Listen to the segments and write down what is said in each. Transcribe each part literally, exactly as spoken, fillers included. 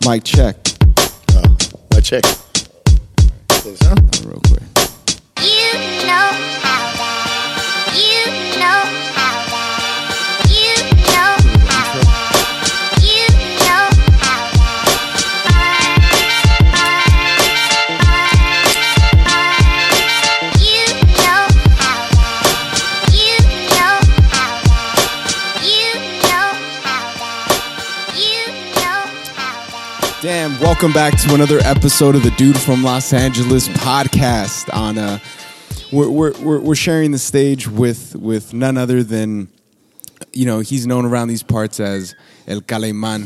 Mic check. Oh, mic check. Huh? Real quick. You know how that. You know how that. You know how that. You know how that. You know how that. You know how that. You know how that. You know how that. Damn, welcome back to another episode of the Dude from Los Angeles podcast. On uh, we're we're we're, we're sharing the stage with with none other than, you know, he's known around these parts as El Calimán,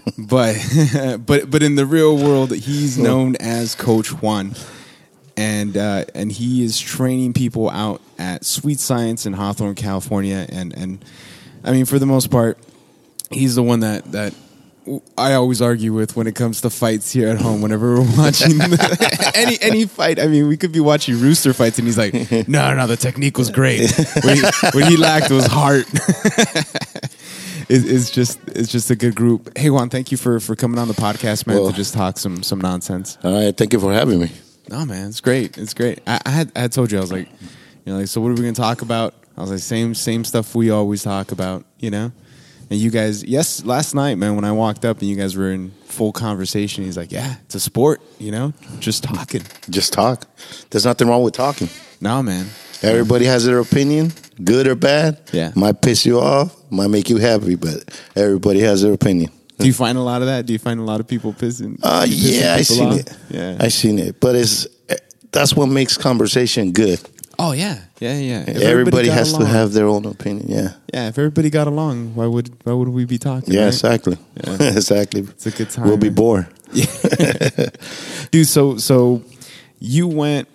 but but but in the real world, he's known as Coach Juan, and uh, and he is training people out at Sweet Science in Hawthorne, California, and and I mean, for the most part, he's the one that that. I always argue with when it comes to fights here at home. Whenever we're watching the, any any fight, I mean, we could be watching Rooster fights, and he's like, "No, no, the technique was great. What he, what he lacked was heart." it, it's just it's just a good group. Hey, Juan, thank you for, for coming on the podcast, man, Well, to just talk some some nonsense. All right, thank you for having me. No, man, it's great. It's great. I, I had I had told you, I was like, you know, like, so what are we going to talk about? I was like, same same stuff we always talk about, you know. And you guys, yes, last night, man, when I walked up and you guys were in full conversation, he's like, yeah, it's a sport, you know, just talking. Just talk. There's nothing wrong with talking. No, man. Everybody has their opinion, good or bad. Yeah. Might piss you off, might make you happy, but everybody has their opinion. Do you find a lot of that? Do you find a lot of people pissing? Uh, pissing yeah, I people seen off? it. Yeah. I seen it. But it's that's what makes conversation good. Oh, yeah. Yeah, yeah. If Everybody got has along, to have their own opinion. Yeah. Yeah, if everybody got along, why would why would we be talking? Yeah, right? exactly. Yeah. exactly. It's a good time. We'll be man. bored. Yeah. Dude, so so you went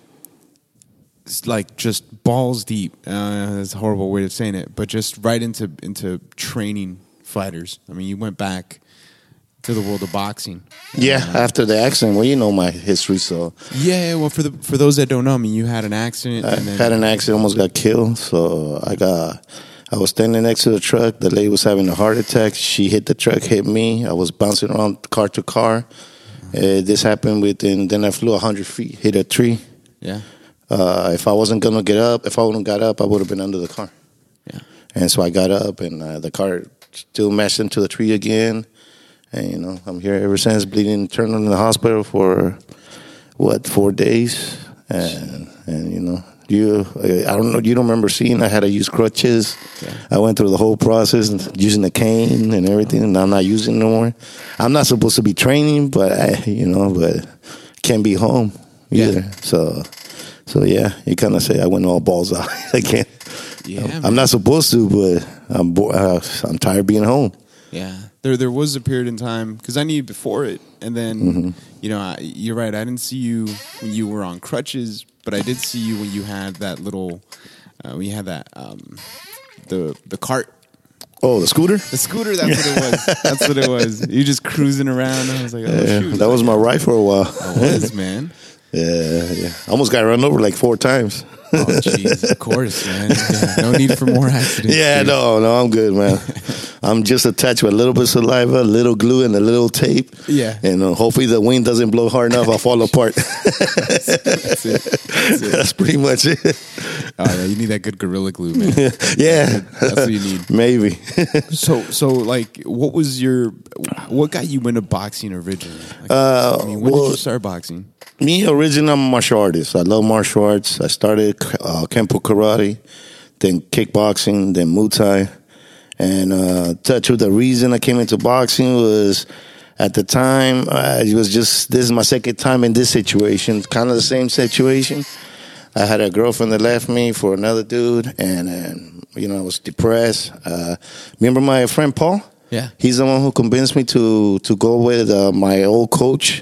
like just balls deep. Uh, that's a horrible way of saying it, but just right into into training fighters. I mean, you went back to the world of boxing. Yeah, Uh, after the accident, well, you know my history, so yeah. Well, for the for those that don't know, I mean, you had an accident. I and then, had an accident, almost got killed. So I got, I was standing next to the truck. The lady was having a heart attack. She hit the truck, hit me. I was bouncing around car to car. Uh, this happened within, then I flew one hundred feet, hit a tree. Yeah. Uh, if I wasn't going to get up, if I wouldn't got up, I would have been under the car. Yeah. And so I got up, and uh, the car still mashed into the tree again. And, you know, I'm here ever since, bleeding, turned in the hospital for, what, four days? And, and you know, you, I don't know, you don't remember seeing I had to use crutches. Yeah. I went through the whole process, using the cane and everything, and I'm not using it no more. I'm not supposed to be training, but, I, you know, but can't be home either. Yeah. So, so yeah, you kind of say I went all balls out again. Yeah. I'm, man. I'm not supposed to, but I'm, bo- uh, I'm tired of being home. Yeah, there there was a period in time because I knew you before it, and then Mm-hmm. you know I, you're right. I didn't see you when you were on crutches, but I did see you when you had that little uh, when you had that um, the the cart, Oh, the scooter? the scooter. That's what it was. That's what it was. You just cruising around. I was like, oh Yeah, shoot, that was my ride for a while. it was, man. Yeah, yeah. I almost got run over like four times. Oh jeez, of course, man. Yeah, no need for more accidents. Yeah, dude. no, no, I'm good, man. I'm just attached with a little bit of saliva, a little glue, and a little tape. Yeah. And uh, hopefully the wind doesn't blow hard enough, I'll fall apart. That's it. That's it. That's pretty much it. Oh yeah, you need that good Gorilla Glue, man. Yeah. That's what you need. Maybe. So, so like, what was your, what got you into boxing originally? Like, Uh, I mean, when well- did you start boxing? Me, originally, I'm a martial artist. I love martial arts. I started uh, Kempo Karate, then kickboxing, then Muay Thai. And uh, touch with the reason I came into boxing was at the time, uh, it was just, this is my second time in this situation, kind of the same situation. I had a girlfriend that left me for another dude, and, and you know, I was depressed. Uh, remember my friend Paul? Yeah. He's the one who convinced me to, to go with uh, my old coach.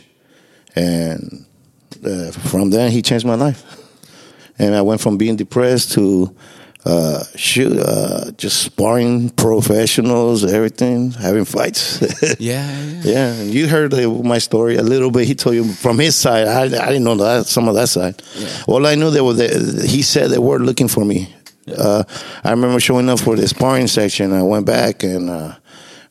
And uh, from then, he changed my life. And I went from being depressed to uh, shoot, uh, just sparring professionals, everything, having fights. Yeah, yeah. Yeah, and you heard uh, my story a little bit. He told you from his side. I, I didn't know that, some of that side. Yeah. All I knew they were. The, he said they were looking for me. Uh, I remember showing up for the sparring section. I went back and uh,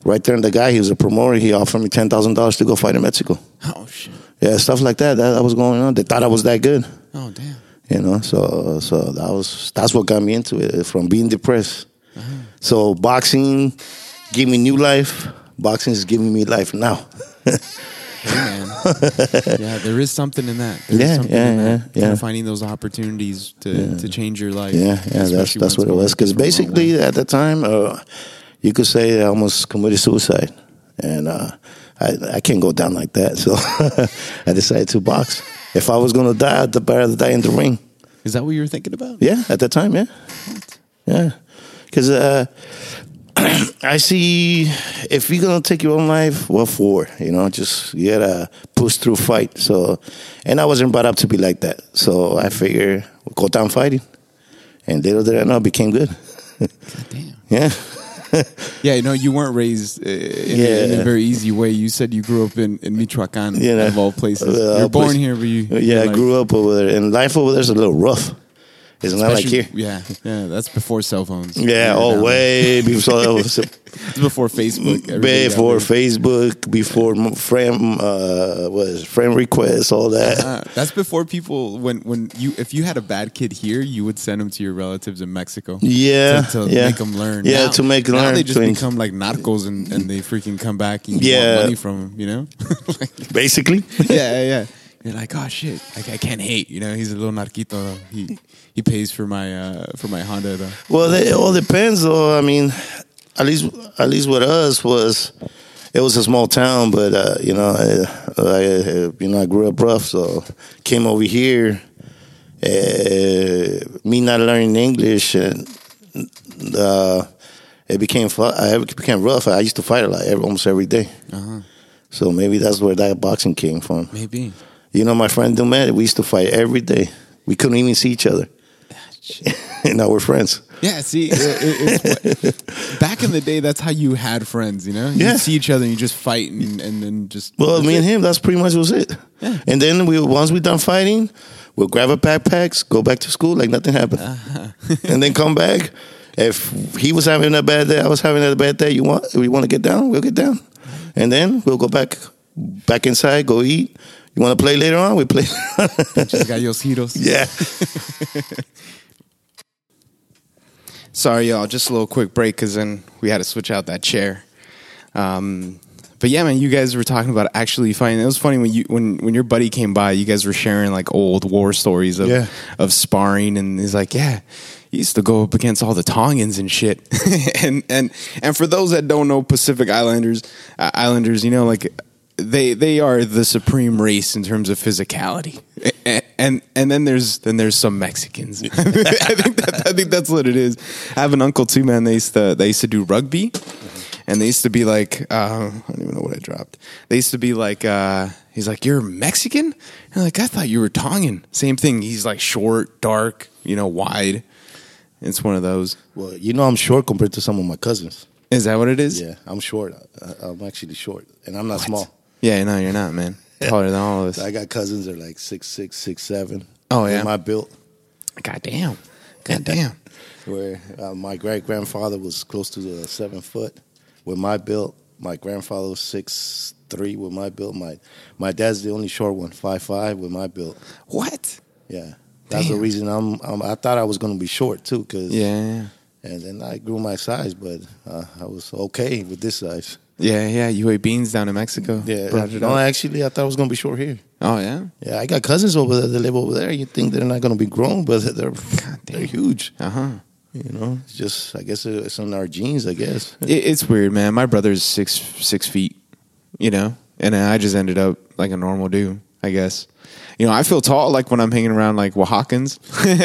right there, and the guy, he was a promoter. He offered me ten thousand dollars to go fight in Mexico. Oh shit. Yeah, stuff like that. That, that was going on. They thought I was that good. Oh damn. You know, so so that was that's what got me into it, from being depressed. Uh-huh. So boxing gave me new life. Boxing is giving me life now. Hey man, yeah, there is something in that. There Yeah, is something yeah, in that. yeah, Kind yeah. of finding those opportunities to, Yeah. to change your life. Yeah, yeah, that's especially that's when what it it's was. Because going the wrong basically, way. at the time, uh, you could say I almost committed suicide, and uh, I I can't go down like that. So I decided to box. If I was gonna die, I'd better die in the ring. Is that what you were thinking about? Yeah, at the time, yeah, yeah. Because uh, I see if you're gonna take your own life, what for? You know, just you gotta push through, fight. So, and I wasn't brought up to be like that. So I figure we'll go down fighting, and little did I know, I became good. God damn. Yeah. Yeah, you know, you weren't raised uh, in, Yeah. in a very easy way. You said you grew up in, in Michoacan, You know, of all places. uh, You're born place- here, but you... Yeah, you're I like- grew up over there, and life over there's a little rough. It's not like especially- here. Yeah, yeah, that's before cell phones. Yeah, You're oh, down way before It's before Facebook. Everybody got before rid- Facebook, before m- friend, uh, what is it, friend requests, all that. Uh, that's before people when when you if you had a bad kid here, you would send them to your relatives in Mexico. Yeah, to, to yeah. make them learn. Yeah, Now- to make now learn. they just to- become like narcos and, and they freaking come back and you Yeah. want money from them. You know? Like, Basically. yeah, yeah, yeah. You're like, oh shit, like I can't hate. You know, he's a little narquito. Though. He he pays for my uh, for my Honda. Though. Well, it all depends, though. I mean, at least at least with us was it was a small town, but uh, you know, I, I you know I grew up rough, so came over here. Uh, me not learning English, and uh, it became fu- I became rough. I used to fight a lot, every, almost every day. Uh-huh. So maybe that's where that boxing came from. Maybe. You know, my friend Dumet, we used to fight every day. We couldn't even see each other. And now we're friends. Yeah, see, it, it, it's, back in the day, that's how you had friends, you know? You Yeah. see each other and you just fight and, and then just... Well, that's me it. and him, that's pretty much was it. Yeah. And then we once we done fighting, we'll grab our backpacks, go back to school like nothing happened, Uh-huh. and then come back. If he was having a bad day, I was having a bad day. You want? We want to get down? We'll get down, and then we'll go back, back inside, go eat. You want to play later on? We play. Just got your heroes. Yeah. Sorry, y'all. Just a little quick break because then we had to switch out that chair. Um, but yeah, man, you guys were talking about actually fighting. It was funny when you when when your buddy came by. You guys were sharing like old war stories of Yeah. of sparring, and he's like, yeah. He used to go up against all the Tongans and shit, and and and for those that don't know Pacific Islanders, uh, Islanders, you know, like they they are the supreme race in terms of physicality, and and, and then there's then there's some Mexicans. I think that, I think that's what it is. I have an uncle too, man. They used to they used to do rugby, and they used to be like uh, I don't even know what I dropped. They used to be like uh, he's like, you're Mexican, and like I thought you were Tongan. Same thing. He's like short, dark, you know, wide. It's one of those. Well, you know, I'm short compared to some of my cousins. Is that what it is? Yeah, I'm short. I, I'm actually short, and I'm not small. Yeah, no, you're not, man. Taller than all of us. I got cousins that are like six six, six seven. Oh, yeah? With my built. God damn. God damn. Where uh, my great grandfather was close to the seven foot. With my build, my grandfather was six three. With my build, my my dad's the only short one, five five. With my build, What? yeah, that's the Damn. reason I'm, I'm. I thought I was gonna be short too, cause Yeah. and then I grew my size, but uh, I was okay with this size. Yeah, yeah. You ate beans down in Mexico. Yeah, Brought it no, up. actually, I thought I was gonna be short here. Oh, yeah? Yeah, I got cousins over there that live over there. You think they're not gonna be grown, but they're damn. they're huge. Uh-huh. You know, it's just I guess it's in our genes. I guess. It, it's weird, man. My brother's six six feet, you know? And I just ended up like a normal dude, I guess. You know, I feel tall like when I'm hanging around like Oaxacans.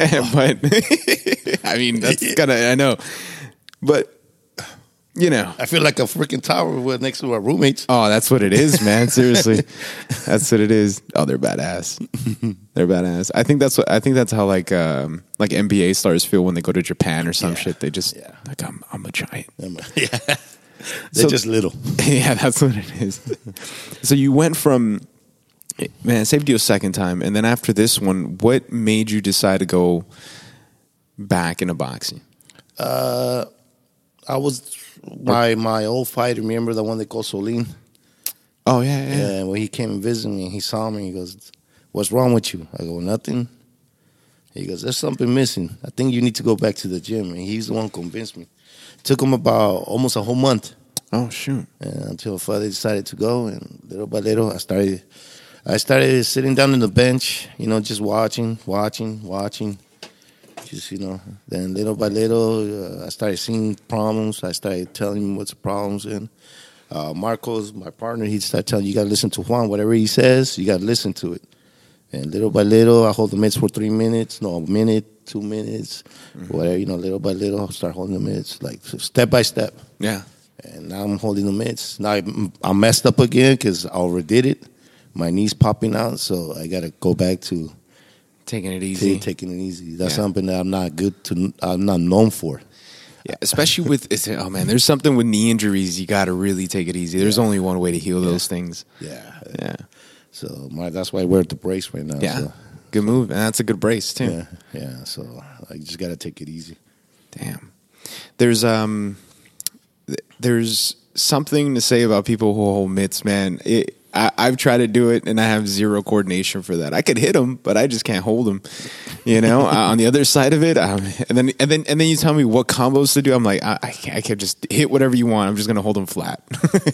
But, I mean, that's kind of, I know. But, you know. I feel like a freaking tower with next to our roommates. Oh, that's what it is, man. Seriously, that's what it is. Oh, they're badass. They're badass. I think that's what I think that's how like um, like N B A stars feel when they go to Japan or some Yeah. shit. They just Yeah. like I'm I'm a giant. Yeah, they're So- just little. Yeah, that's what it is. So you went from man, it saved you a second time, and then after this one, what made you decide to go back into boxing? Uh, I was My my old fight, remember the one they called Solin? Oh yeah, yeah. Yeah, when he came and visited me, he saw me. He goes, "What's wrong with you?" I go, "Nothing." He goes, "There's something missing. I think you need to go back to the gym." And he's the one who convinced me. It took him about almost a whole month. Oh shoot! And until father decided to go, and little by little, I started. I started sitting down on the bench, you know, just watching, watching, watching. Just, you know, then little by little, uh, I started seeing problems. I started telling him what's the problems. And uh, Marcos, my partner, he'd start telling you, you got to listen to Juan. Whatever he says, you got to listen to it. And little by little, I hold the mitts for three minutes, no, a minute, two minutes, mm-hmm. whatever, you know, little by little, I'll start holding the mitts, like step by step. Yeah. And now I'm holding the mitts. Now I, I messed up again because I overdid it. My knee's popping out, so I got to go back to taking it easy. T- taking it easy. That's yeah. something that I'm not good to. I'm not known for. Yeah, especially with it's, oh man, there's something with knee injuries. You got to really take it easy. There's yeah. only one way to heal yeah. those things. Yeah, yeah. So my, that's why I wear the brace right now. Yeah, so. Good move, and that's a good brace too. Yeah, yeah. So I just got to take it easy. Damn. There's um, there's something to say about people who hold mitts, man. It, I, I've tried to do it, and I have zero coordination for that. I could hit them, but I just can't hold them. You know, uh, on the other side of it, um, and then and then and then you tell me what combos to do. I'm like, I, I can't, I can't just hit whatever you want. I'm just gonna hold them flat.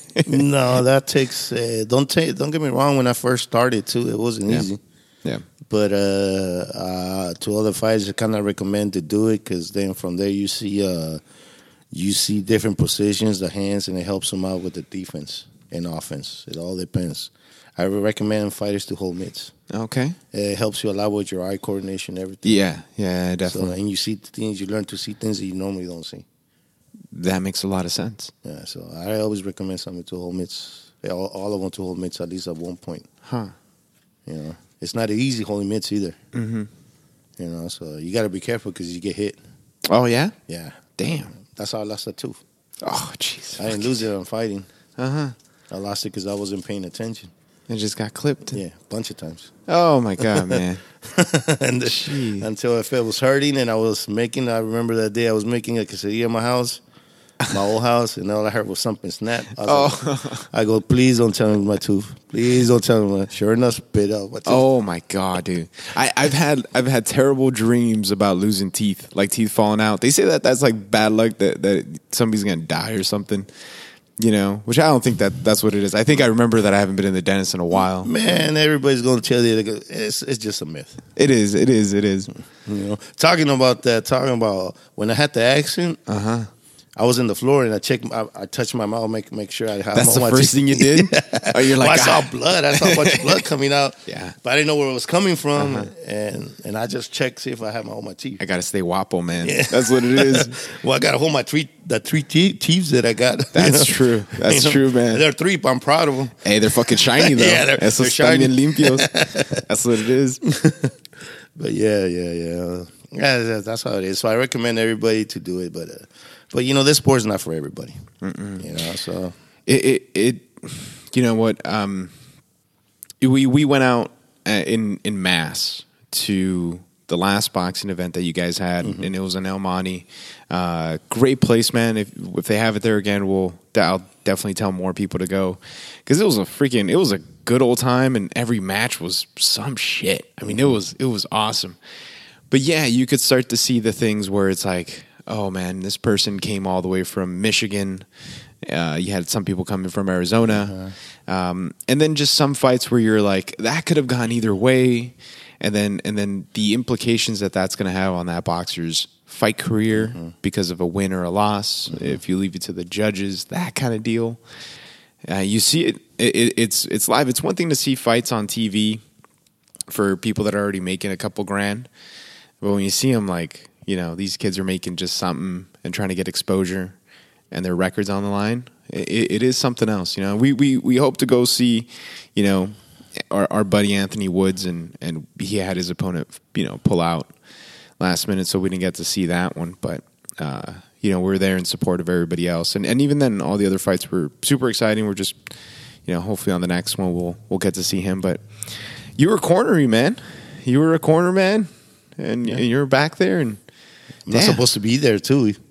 No, that takes. Uh, don't take. Don't get me wrong. When I first started, too, it wasn't yeah. easy. Yeah. But uh, uh, to other fighters, I kind of recommend to do it because then from there you see uh, you see different positions, the hands, and it helps them out with the defense and offense. It all depends. I would recommend fighters to hold mitts. Okay. It helps you a lot with your eye coordination, everything. Yeah, yeah, definitely. So, and you see things, you learn to see things that you normally don't see. That makes a lot of sense. Yeah, so I always recommend somebody to hold mitts. All, all of them to hold mitts at least at one point. Huh. You know, it's not easy holding mitts either. Mm-hmm. You know, so you got to be careful because you get hit. Oh, yeah? Yeah. Damn. That's how I lost a tooth. Oh, jeez. I didn't lose it on fighting. Uh-huh. I lost it because I wasn't paying attention. It just got clipped. Yeah, a bunch of times. Oh, my God, man. and the, until I felt it was hurting, and I was making, I remember that day I was making a quesadilla in my house, my old house, and all I heard was something snap. I, was oh. like, I go, please don't tell me my tooth. Please don't tell me my. Sure enough, spit out my tooth. Oh my God, dude! I, I've had I've had terrible dreams about losing teeth, like teeth falling out. They say that that's like bad luck, that that somebody's gonna die or something. You know, which I don't think that that's what it is. I think I remember that I haven't been in the dentist in a while. Man, everybody's going to tell you that it's it's just a myth. It is, it is, it is. You know, talking about that, talking about when I had the accident. Uh huh. I was in the floor and I checked. I, I touched my mouth, make make sure I had. That's the my first teeth. thing you did. Oh, you're like, well, I saw ah. blood. I saw a bunch of blood coming out. Yeah, but I didn't know where it was coming from, uh-huh. and and I just checked see if I had my all my teeth. I gotta stay wapo, man. Yeah. That's what it is. Well, I gotta hold my three the three te- teeth that I got. That's you know? true. That's you know? true, man. They're three, but I'm proud of them. Hey, they're fucking shiny though. Yeah, they're, Esos they're shiny. Están bien limpios. That's what it is. But yeah, yeah, yeah. Yeah, that's how it is. So I recommend everybody to do it, but uh, but you know, this sport's not for everybody. Mm-mm. You know, so it, it it you know what? Um, we we went out in in mass to the last boxing event that you guys had, mm-hmm. and it was in El Monte. Uh, great place, man. If if they have it there again, we'll I'll definitely tell more people to go because it was a freaking it was a good old time, and every match was some shit. I mean, it was it was awesome. But yeah, you could start to see the things where it's like, oh man, this person came all the way from Michigan. Uh, you had some people coming from Arizona, uh-huh. um, and then just some fights where you're like, that could have gone either way, and then and then the implications that that's going to have on that boxer's fight career mm-hmm. because of a win or a loss. Mm-hmm. If you leave it to the judges, that kind of deal. Uh, you see it, it. It's it's live. It's one thing to see fights on T V for people that are already making a couple grand, but when you see them like, you know, these kids are making just something and trying to get exposure, and their records on the line, it, it is something else. You know, we, we, we hope to go see, you know, our, our buddy Anthony Woods, and, and he had his opponent, you know, pull out last minute, so we didn't get to see that one. But, uh, you know, we're there in support of everybody else. And, and even then, all the other fights were super exciting. We're just, you know, hopefully on the next one we'll we'll get to see him. But you were cornery, man. You were a corner man, and, yeah. and you were back there, and I'm not supposed to be there too.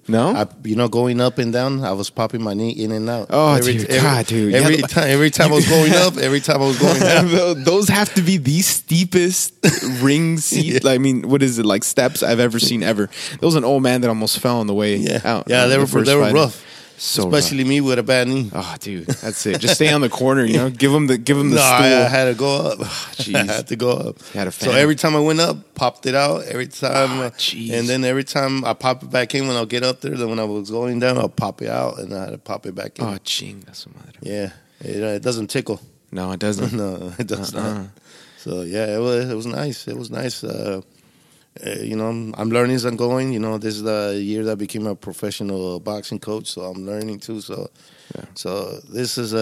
No? I, you know, going up and down, I was popping my knee in and out. Oh, every, dude, every, God, dude. Every Yeah. time, every time I was going up, every time I was going down. Those have to be the steepest ring seat. Yeah. I mean, what is it, like steps I've ever seen ever. There was an old man that almost fell on the way Yeah, out. yeah, uh, they the were first they were fight. rough. So Especially rough. me with a bad knee. Oh, dude, that's it. Just stay on the corner, you know. Give him the give him the No, stool. I, I had to go up. jeez. I had to go up. You had a so fan. every time I went up, popped it out. Every time, Oh, uh, jeez. and then every time I pop it back in when I'll get up there. Then when I was going down, I'll pop it out, and I had to pop it back in. Oh, ching, that's a mother. Yeah, it, uh, it doesn't tickle. No, it doesn't. No, it does Uh-uh. not. So yeah, it was it was nice. It was nice. Uh, uh, you know, I'm, I'm learning as I'm going. You know, this is the year that I became a professional boxing coach, so I'm learning too. So, Yeah. so this is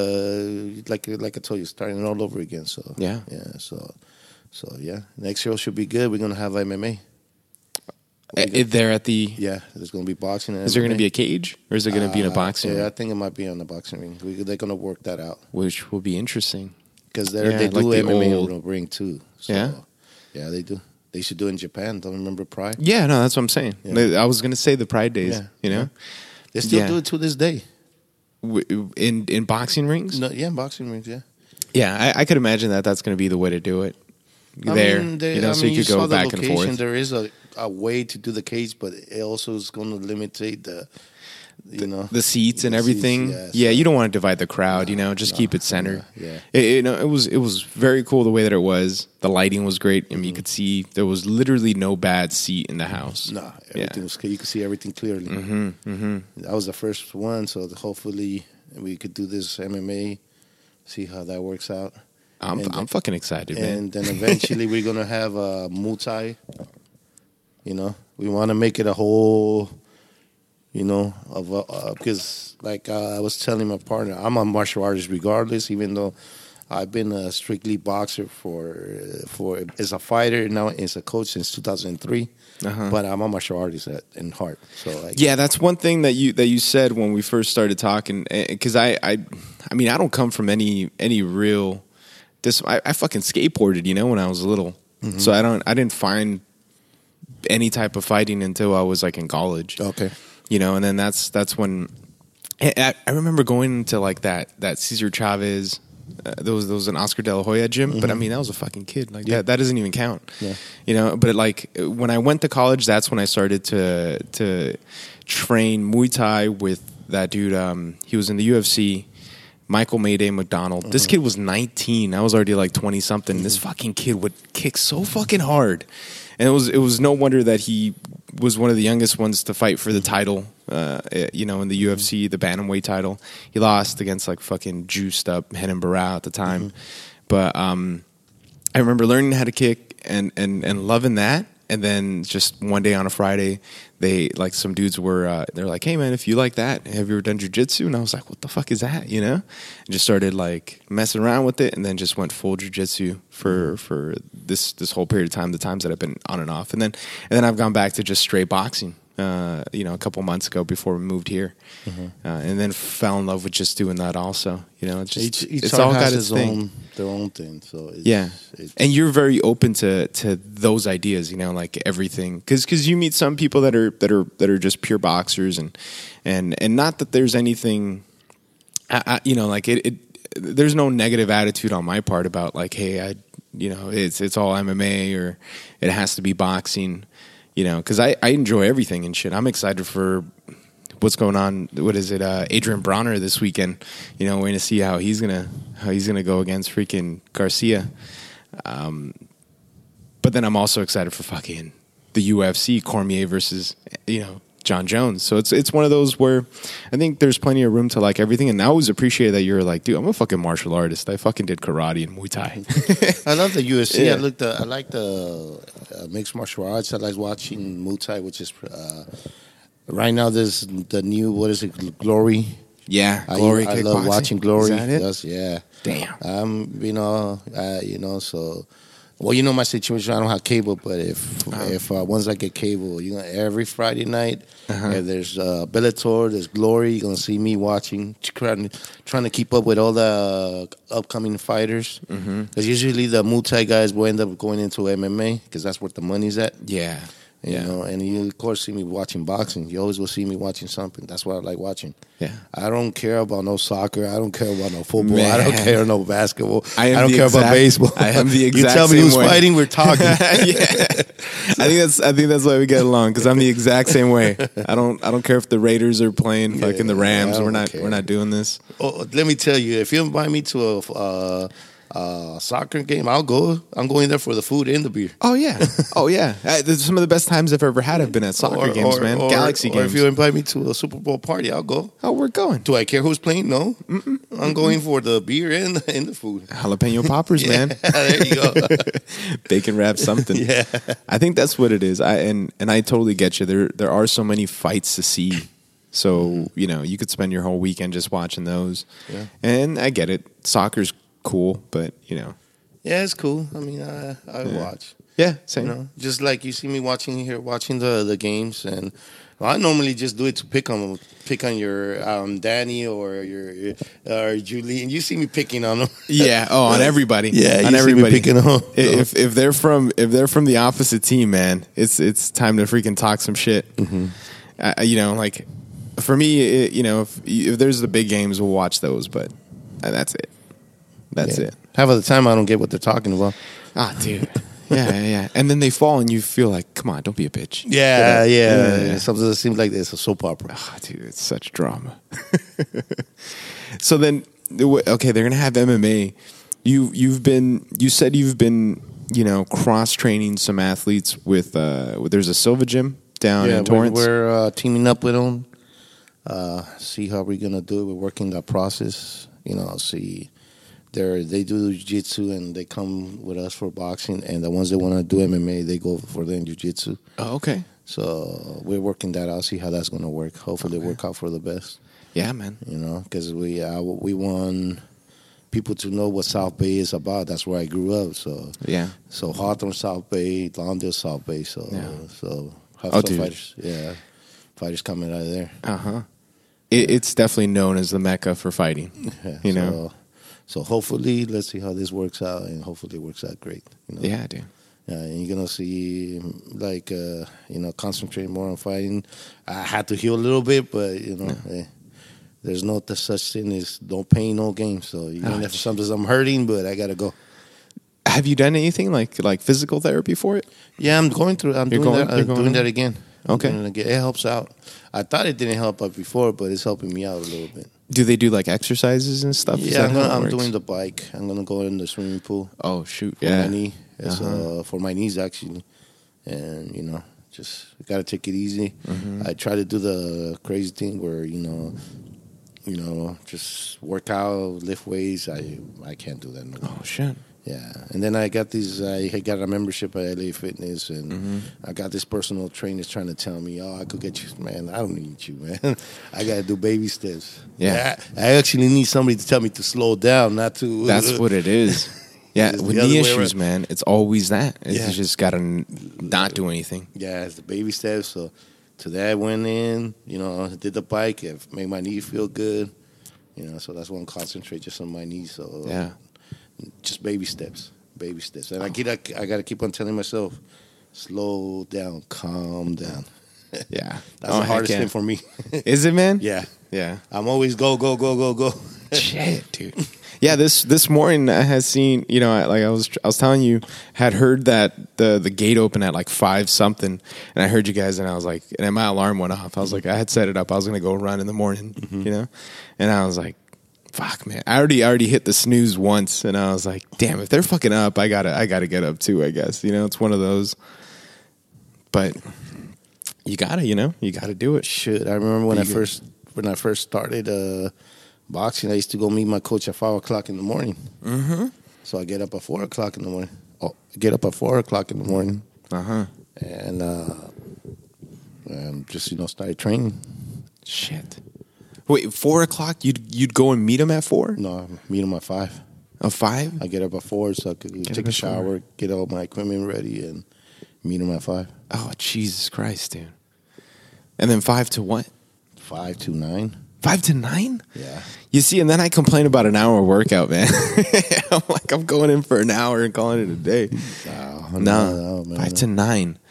uh like like I told you, starting all over again. So Yeah. yeah. So so yeah, next year should be good. We're gonna have M M A. Uh, it- there at the. Yeah, there's gonna be boxing. And Is there going to be M M a cage, or is it going to be in a Uh, boxing Yeah, I ring? think it might be on the boxing ring. We, they're gonna work that out Which will be interesting. because they Yeah, they like do the M M A old- on the ring too. So, Yeah? yeah, they do. They should do it in Japan. Don't remember Pride? Yeah, no, that's what I'm saying. Yeah. I was going to say the Pride Days. Yeah, You know, They still Yeah. do it to this day. W- in in boxing rings. No, yeah, boxing rings. Yeah, Yeah, I, I could imagine that that's going to be the way to do it. There, I mean, they- you know, I so mean, you could saw go the back and location. forth. There is a, a way to do the cage, but it also is going to limitate the, you know, The seats and the seats, everything. yeah, yeah, so- you don't want to divide the crowd. you know, just no, keep it centered. yeah, yeah. It, it, it was it was very cool the way that it was. The lighting was great. I mean, Mm-hmm. you could see there was literally no bad seat in the house. Nah, everything was. You could see everything clearly. Mm-hmm, mm-hmm. That was the first one, so hopefully we could do this M M A, see how that works out. I'm And- I'm fucking excited, man. And then eventually we're gonna have a Muay Thai. You know, we want to make it a whole. You know, of uh, because like uh, I was telling my partner, I'm a martial artist regardless, even though I've been a strictly boxer for for as a fighter now as a coach since two thousand three. Uh-huh. But I'm a martial artist at, in heart. So like, Yeah, that's one thing that you that you said when we first started talking. Because I, I, I mean, I don't come from any any real. This I, I fucking skateboarded, you know, when I was little. Mm-hmm. So I don't. I didn't find any type of fighting until I was like in college. okay, You know, and then that's that's when I, I remember going into like that that Cesar Chavez. Uh, there was there was an Oscar De La Hoya gym, but I mean that was a fucking kid. Like Mm-hmm. Yeah. that that doesn't even count. Yeah. You know, but like when I went to college, that's when I started to to train Muay Thai with that dude. Um, he was in the U F C. Michael Mayday McDonald. This kid was nineteen. I was already like twenty something. This fucking kid would kick so fucking hard, and it was it was no wonder that he was one of the youngest ones to fight for the title. Uh, you know, in the U F C, the bantamweight title. He lost against like fucking juiced up Henan Barao at the time, but um, I remember learning how to kick and and and loving that. And then just one day on a Friday, they like some dudes were uh, they're like, "Hey man, if you like that, have you ever done jujitsu?" And I was like, "What the fuck is that?" You know, and just started like messing around with it, and then just went full jujitsu for for this this whole period of time, the times that I've been on and off, and then and then I've gone back to just straight boxing. Uh, you know, a couple months ago before we moved here, uh, and then fell in love with just doing that. Also, you know, it's just each, each it's art all has got its its thing. own their own thing. So it's, Yeah, it's, and you're very open to to those ideas, you know, like everything, because because you meet some people that are that are that are just pure boxers, and and and not that there's anything, I, I, you know, like it, it. There's no negative attitude on my part about like, hey, I, you know, it's it's all M M A or it has to be boxing, you know, because I I enjoy everything and shit. I'm excited for what's going on. What is it? Uh, Adrian Bronner this weekend. You know, we're going to see how he's gonna how he's gonna go against freaking Garcia. Um, but then I'm also excited for fucking the U F C, Cormier versus you know John Jones. So it's it's one of those where I think there's plenty of room to like everything. And I always appreciate that you're like, dude, I'm a fucking martial artist. I fucking did karate and Muay Thai. I love the U F C. Yeah. I look the I like the uh, mixed martial arts. I like watching Muay Thai, which is uh, right now. There's the new what is it? Glory. yeah, I, Glory I love Kickboxing. watching Glory. Is that it? Yes, yeah. Damn. Um, you know, uh, you know, so well, you know my situation. I don't have cable, but if Uh-huh. if uh, once I get cable, you know, every Friday night, Uh-huh. if there's uh, Bellator, there's Glory. You're gonna see me watching, trying, trying to keep up with all the upcoming fighters. Because Mm-hmm. usually the Muay Thai guys will end up going into M M A because that's where the money's at. Yeah. You Yeah. know, and you of course see me watching boxing. You always will see me watching something. That's what I like watching. Yeah. I don't care about no soccer. I don't care about no football. I don't Man. care no basketball. I am don't the care exact- about baseball. I am the You exact tell me same who's way. fighting, we're talking. yeah. I think that's I think that's why we get along because I'm the exact same way. I don't I don't care if the Raiders are playing fucking the Yeah, Rams. I We're don't not care. we're not doing this. Oh, let me tell you, if you invite me to a uh, uh, soccer game, I'll go. I'm going there for the food and the beer. Oh yeah, oh yeah. Uh, there's some of the best times I've ever had have been at soccer Or- games, or- man. or- Galaxy or games. if you invite me to a Super Bowl party, I'll go. Oh, we're going. Do I care who's playing? No. Mm-mm. I'm going for the beer and the, and the food. Jalapeno poppers, man. there you go. Bacon wrap something. Yeah. I think that's what it is. I and and I totally get you. There there are so many fights to see. So, you know, you could spend your whole weekend just watching those. Yeah. And I get it. Soccer's cool, but, you know. Yeah, it's cool. I mean, I I Yeah. watch. Yeah, same. You know, just like you see me watching here, watching the the games, and well, I normally just do it to pick on pick on your um, Danny or your or Julie, and you see me picking on them. Yeah, oh, on everybody. Yeah, you on see me everybody. picking on. If if they're from if they're from the opposite team, man, it's it's time to freaking talk some shit. Mm-hmm. Uh, you know, like for me, it, you know, if if there's the big games, we'll watch those, but uh, that's it. That's Yeah. it. Half of the time, I don't get what they're talking about. Ah, dude. Yeah, yeah, yeah. And then they fall, and you feel like, come on, don't be a bitch. Yeah, yeah. Yeah, yeah. Sometimes it seems like it's a soap opera. Ah, dude, it's such drama. So then, okay, they're gonna have M M A. You you've been you said you've been you know cross training some athletes with uh with, there's a Silva gym down yeah, in Torrance. we're, we're uh, teaming up with them. Uh, see how we're gonna do it. We're working that process. You know, see. They they do jiu-jitsu and they come with us for boxing, and the ones that want to do M M A, they go for them jiu-jitsu. Oh, okay. So we're working that out, see how that's going to work. Hopefully, Okay. work out for the best. Yeah, man. You know, because we uh, we want people to know what South Bay is about. That's where I grew up. So Yeah. so Hawthorne, South Bay, Lawndale, South Bay. So Yeah. so have Oh, some dude. fighters, yeah, fighters coming out of there. Uh huh. It, it's definitely known as the mecca for fighting. Yeah, You so, know. So hopefully, let's see how this works out, and hopefully it works out great. You know? Yeah, dude. Yeah, and you're gonna see like uh, you know concentrate more on fighting. I had to heal a little bit, but you know, eh, there's no such thing as don't pain, no gain. So even Oh, if sometimes I'm hurting, but I gotta go. Have you done anything like like physical therapy for it? Yeah, I'm going through. I'm You're doing going- that. you're I'm going doing in? that again. I'm Okay. doing it again. It helps out. I thought it didn't help out before, but it's helping me out a little bit. Do they do like exercises and stuff? Is Yeah, that I'm, how gonna, it I'm works? doing the bike. I'm gonna go in the swimming pool. Oh shoot! For Yeah. my knee. It's, Uh-huh. uh, for my knees actually, and you know, just gotta take it easy. Mhm. I try to do the crazy thing where you know, you know, just work out, lift weights. I I can't do that no more. Oh shit! Yeah, and then I got these. I got a membership at L A Fitness, and Mhm. I got this personal trainer trying to tell me, "Oh, I could get you, man. I don't need you, man. I got to do baby steps." Yeah. I, I actually need somebody to tell me to slow down, not to. That's what it is. Yeah, It's with the other knee way issues, around. man, it's always that. It's Yeah. just gotta n- not do anything. Yeah, it's the baby steps. So today I went in, you know, did the bike, it made my knee feel good. You know, so that's why I'm concentrate just on my knees. So Yeah. just baby steps, baby steps. And I get, I, I got to keep on telling myself, slow down, calm down. Yeah, That's Oh, the heck hardest yeah. thing for me. Is it, man? Yeah, yeah. I'm always go, go, go, go, go. Shit, dude. Yeah, this this morning I had seen, you know, I- like I was I was telling you, had heard that the the gate opened at like five something, and I heard you guys, and I was like, and then my alarm went off. I was like, I had set it up. I was gonna go run in the morning, you know, and I was like, fuck, man. I already I already hit the snooze once, and I was like, damn, if they're fucking up, I gotta I gotta get up too. I guess you know, it's one of those. But you gotta, you know, you gotta do it. Shit, I remember when Be I good. first when I first started uh, boxing, I used to go meet my coach at five o'clock in the morning. Mm-hmm. So I get up at four o'clock in the morning. Oh, get up at four o'clock in the morning, Uh huh. and uh, and just you know started training. Shit. Wait, four o'clock? You'd you'd go and meet him at four? No, meet him at five. A five? I get up at four so I could Get take up a at shower, four. get all my equipment ready, and meet him at five. Oh, Jesus Christ, dude. And then five to what? Five to nine. Five to nine? Yeah. You see, and then I complain about an hour workout, man. I'm like, I'm going in for an hour and calling it a day. No, No, no, man. five to nine.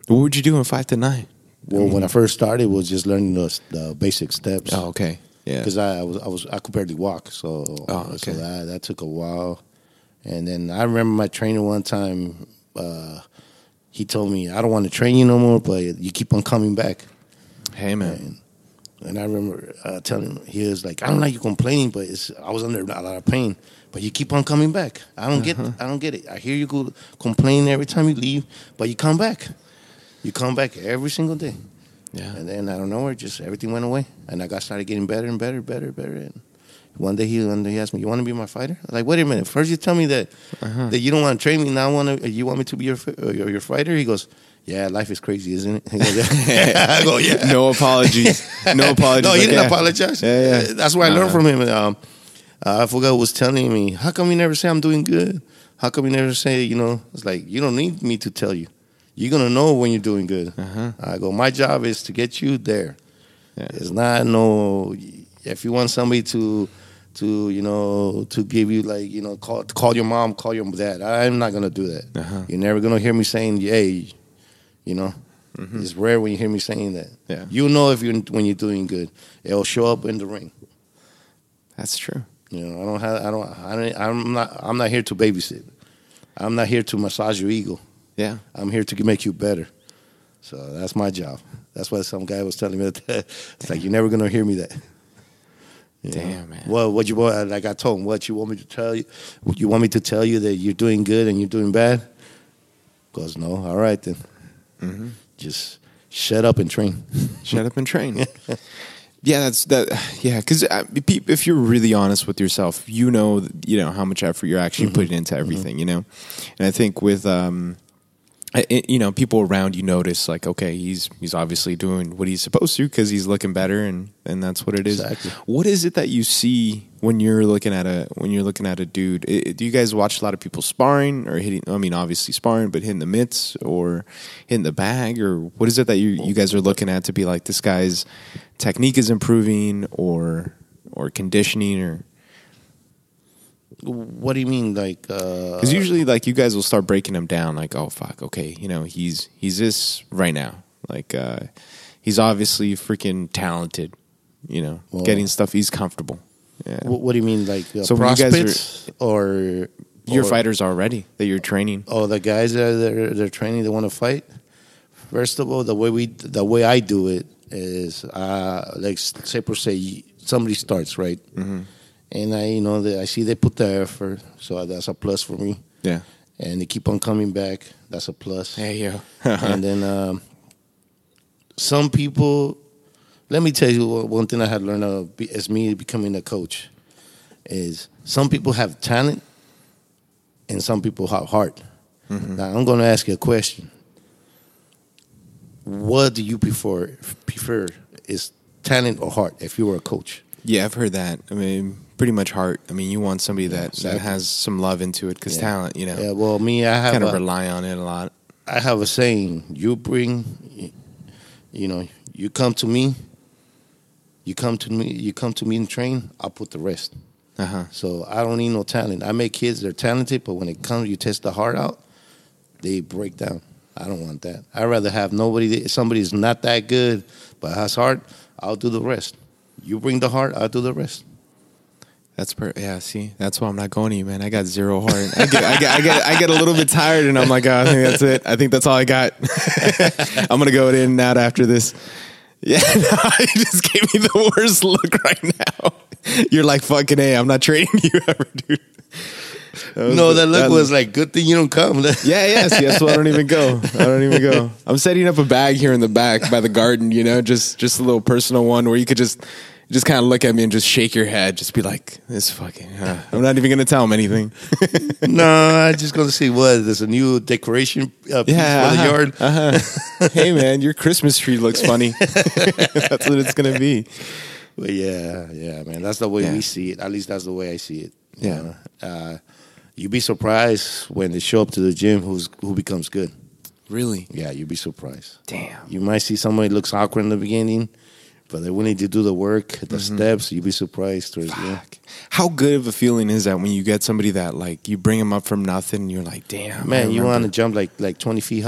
What would you do in five to nine? Well, when I first started, it was just learning the, the basic steps. Oh, okay. Yeah. Because I, I was I was I could barely walk, so Oh, okay. so that that took a while. And then I remember my trainer one time. Uh, he told me, "I don't want to train you no more, but you keep on coming back." Hey, man. And, and I remember uh, telling him, he was like, "I don't like you complaining, but it's, I was under a lot of pain, but you keep on coming back. I don't get I don't get it. I hear you go complain every time you leave, but you come back. You come back every single day." Yeah. And then I don't know where, just everything went away, and I got started getting better and better, better, better. And one day he, one day he asked me, "You want to be my fighter?" I was like, "Wait a minute. First you tell me that Uh-huh. that you don't want to train me. Now want to you want me to be your fi- uh, your, your fighter?" He goes, "Yeah, life is crazy, isn't it?" He goes, yeah. I go, "Yeah." No apologies. No apologies. No, he Like, didn't yeah. apologize. Yeah, yeah. That's what I learned Uh-huh. from him. Um, uh, I forgot who was telling me, "How come you never say I'm doing good? How come you never say, you know?" It's like, you don't need me to tell you. You're going to know when you're doing good. Uh-huh. I go, my job is to get you there. Yeah. It's not no, if you want somebody to, to you know, to give you like, you know, call call your mom, call your dad. I'm not going to do that. Uh-huh. You're never going to hear me saying, hey, you know. Mm-hmm. It's rare when you hear me saying that. Yeah. You know if you when you're doing good. It'll show up in the ring. That's true. You know, I don't have, I don't, I don't, I'm not, I'm not here to babysit. I'm not here to massage your ego. Yeah. I'm here to make you better. So that's my job. That's why some guy was telling me that. It's like, you're never gonna hear me that. You Damn, know? man. Well, what you want? Like I told him, what you want me to tell you? You want me to tell you that you're doing good and you're doing bad? Goes, no. All right then. Mm-hmm. Just shut up and train. Shut up and train. Yeah, that's that. Yeah, because if you're really honest with yourself, you know, you know how much effort you're actually Mm-hmm. putting into everything. You know, and I think with um, I, it, you know, people around you notice like, okay, he's he's obviously doing what he's supposed to because he's looking better, and and that's what it is. Exactly. What is it that you see when you're looking at a when you're looking at a dude? I- do you guys watch a lot of people sparring or hitting? I mean, obviously sparring, but hitting the mitts or hitting the bag, or what is it that you you guys are looking at to be like, this guy's technique is improving, or or conditioning, or What do you mean, like? because Uh, usually like you guys will start breaking him down, like, oh fuck, okay, you know, he's he's this right now, like uh, he's obviously freaking talented, you know, Well- getting stuff, he's comfortable. Yeah. what, what do you mean, like uh, So when you guys are- prospects or Your or- fighters already that you're training. Oh, the guys that are they're, they're training, they want to fight. First of all, the way we, the way I do it is, uh, like say per se, somebody starts right, Mm-hmm. and I, you know, they, I see they put the effort, so that's a plus for me. Yeah. And they keep on coming back, that's a plus. Hey yo. And then um, some people, let me tell you one thing I had learned uh, be- as me becoming a coach is some people have talent and some people have heart. Mm-hmm. Now I'm going to ask you a question. What do you prefer? Prefer is talent or heart? If you were a coach, Yeah, I've heard that. I mean, pretty much heart. I mean, you want somebody that, exactly. that has some love into it, because Yeah. talent, you know, yeah. Well, me, I have kind of a, rely on it a lot. I have a saying. You bring, you know, you come to me. You come to me. You come to me and train. I'll put the rest. Uh huh. So I don't need no talent. I make kids, they're talented, but when it comes, you test the heart out, they break down. I don't want that. I'd rather have nobody, somebody's not that good, but has heart, I'll do the rest. You bring the heart, I'll do the rest. That's per- yeah. See, that's why I'm not going to you, man. I got zero heart. I get, I get, I get, I get a little bit tired, and I'm like, oh, I think that's it. I think that's all I got. I'm gonna go in and out after this. Yeah, no, you just gave me the worst look right now. You're like, fucking A, I'm not trading you ever, dude. That No, the- that look was like, good thing you don't come. Yeah, yeah. See, that's why I don't even go. I don't even go. I'm setting up a bag here in the back by the garden, you know, just just a little personal one where you could just just kind of look at me and just shake your head, just be like, this fucking. Uh, I'm not even gonna tell him anything. No, I'm just going to see what, there's a new decoration uh, piece Yeah, for the uh-huh, yard. uh-huh. Hey, man, your Christmas tree looks funny. That's what it's gonna be. But yeah, yeah, man, that's the way Yeah. we see it. At least that's the way I see it. you Yeah. know. Uh, you'd be surprised when they show up to the gym who's who becomes good. Really? Yeah, you'd be surprised. Damn. You might see somebody looks awkward in the beginning, but they're willing to do the work, the Mm-hmm. steps. You'd be surprised. Towards, yeah. Fuck. How good of a feeling is that when you get somebody that like you bring them up from nothing and you're like, damn, I Man, you remember- want to jump like like twenty feet high.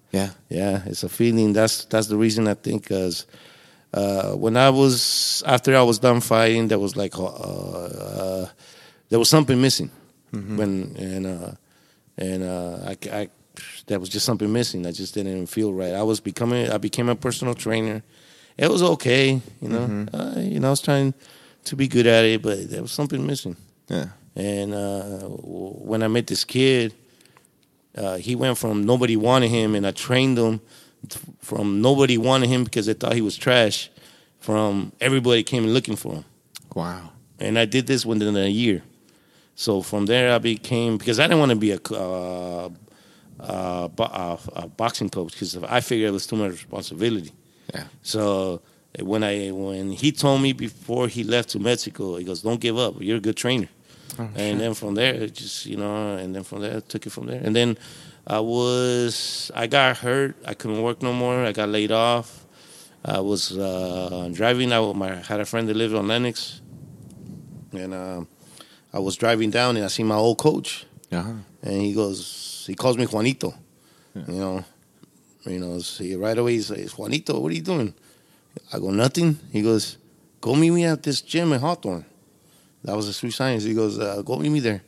Yeah. Yeah, it's a feeling. That's that's the reason I think, because uh, when I was after I was done fighting, there was like uh, uh, there was something missing. Mm-hmm. When and uh, and uh, I, I there was just something missing. I just didn't feel right. I was becoming I became a personal trainer. It was okay, you know. Mm-hmm. Uh, you know, I was trying to be good at it, but there was something missing. Yeah. And uh, when I met this kid, uh, he went from nobody wanted him, and I trained him from nobody wanted him because they thought he was trash, from everybody came looking for him. Wow. And I did this within a year. So from there, I became, because I didn't want to be a, uh, uh, bo- uh, a boxing coach, because I figured it was too much responsibility. Yeah. So when I when he told me before he left to Mexico, he goes, "Don't give up. You're a good trainer." Oh, and shit. then from there, it just you know, and then from there, I took it from there. And then I was I got hurt. I couldn't work no more. I got laid off. I was uh, driving. I my, had a friend that lived on Lenox, and uh, I was driving down, and I see my old coach, Uh-huh. and he goes, he calls me Juanito, Yeah. you know. You know, see, right away he says, "Juanito, what are you doing?" I go, "Nothing." He goes, "Go meet me at this gym in Hawthorne." That was a Sweet Science. He goes, uh, "Go meet me there."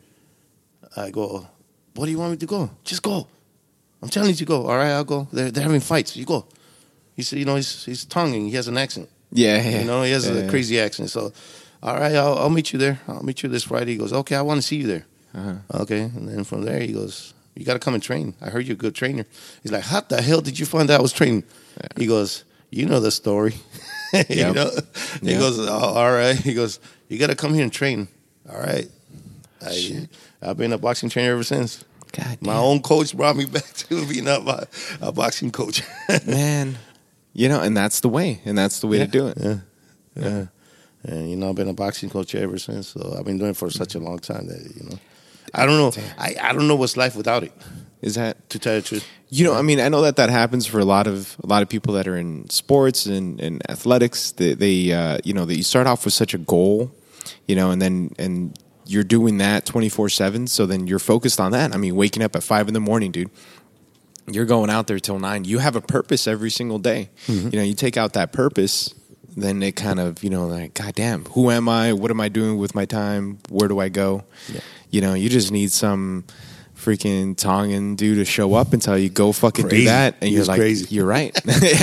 I go, "What do you want me to go?" "Just go. I'm telling you to go." "All right, I'll go. They're, they're having fights. You go." He said, you know, he's, he's tonguing. He has an accent. Yeah, yeah. You know, he has yeah, a yeah. crazy accent. So, all right, I'll, I'll meet you there. I'll meet you this Friday. He goes, "Okay, I want to see you there." Uh-huh. Okay. And then from there, he goes, "You got to come and train. I heard you're a good trainer." He's like, "How the hell did you find out I was training?" Yeah. He goes, "You know the story." you Yep. know? He Yep. goes, "Oh, all right." He goes, "You got to come here and train." All right. I, Shit. I've been a boxing trainer ever since. God My damn. own coach brought me back to being a, bo- a boxing coach. Man. You know, and that's the way. And that's the way Yeah. to do it. Yeah. Yeah. And, you know, I've been a boxing coach ever since. So I've been doing it for such a long time that, you know, I don't know. Damn. I, I don't know what's life without it, Is that to tell you the truth. You know, I mean, I know that that happens for a lot of a lot of people that are in sports and, and athletics. They, they uh, you know, that you start off with such a goal, you know, and then and you're doing that twenty-four seven. So then you're focused on that. I mean, waking up at five in the morning, dude. You're going out there till nine. You have a purpose every single day. Mm-hmm. You know, you take out that purpose, then it kind of, you know, like, God damn, who am I? What am I doing with my time? Where do I go? Yeah. You know, you just need some freaking Tongan dude to show up and tell you go fucking Crazy. do that, and He you're is like, crazy. you're right.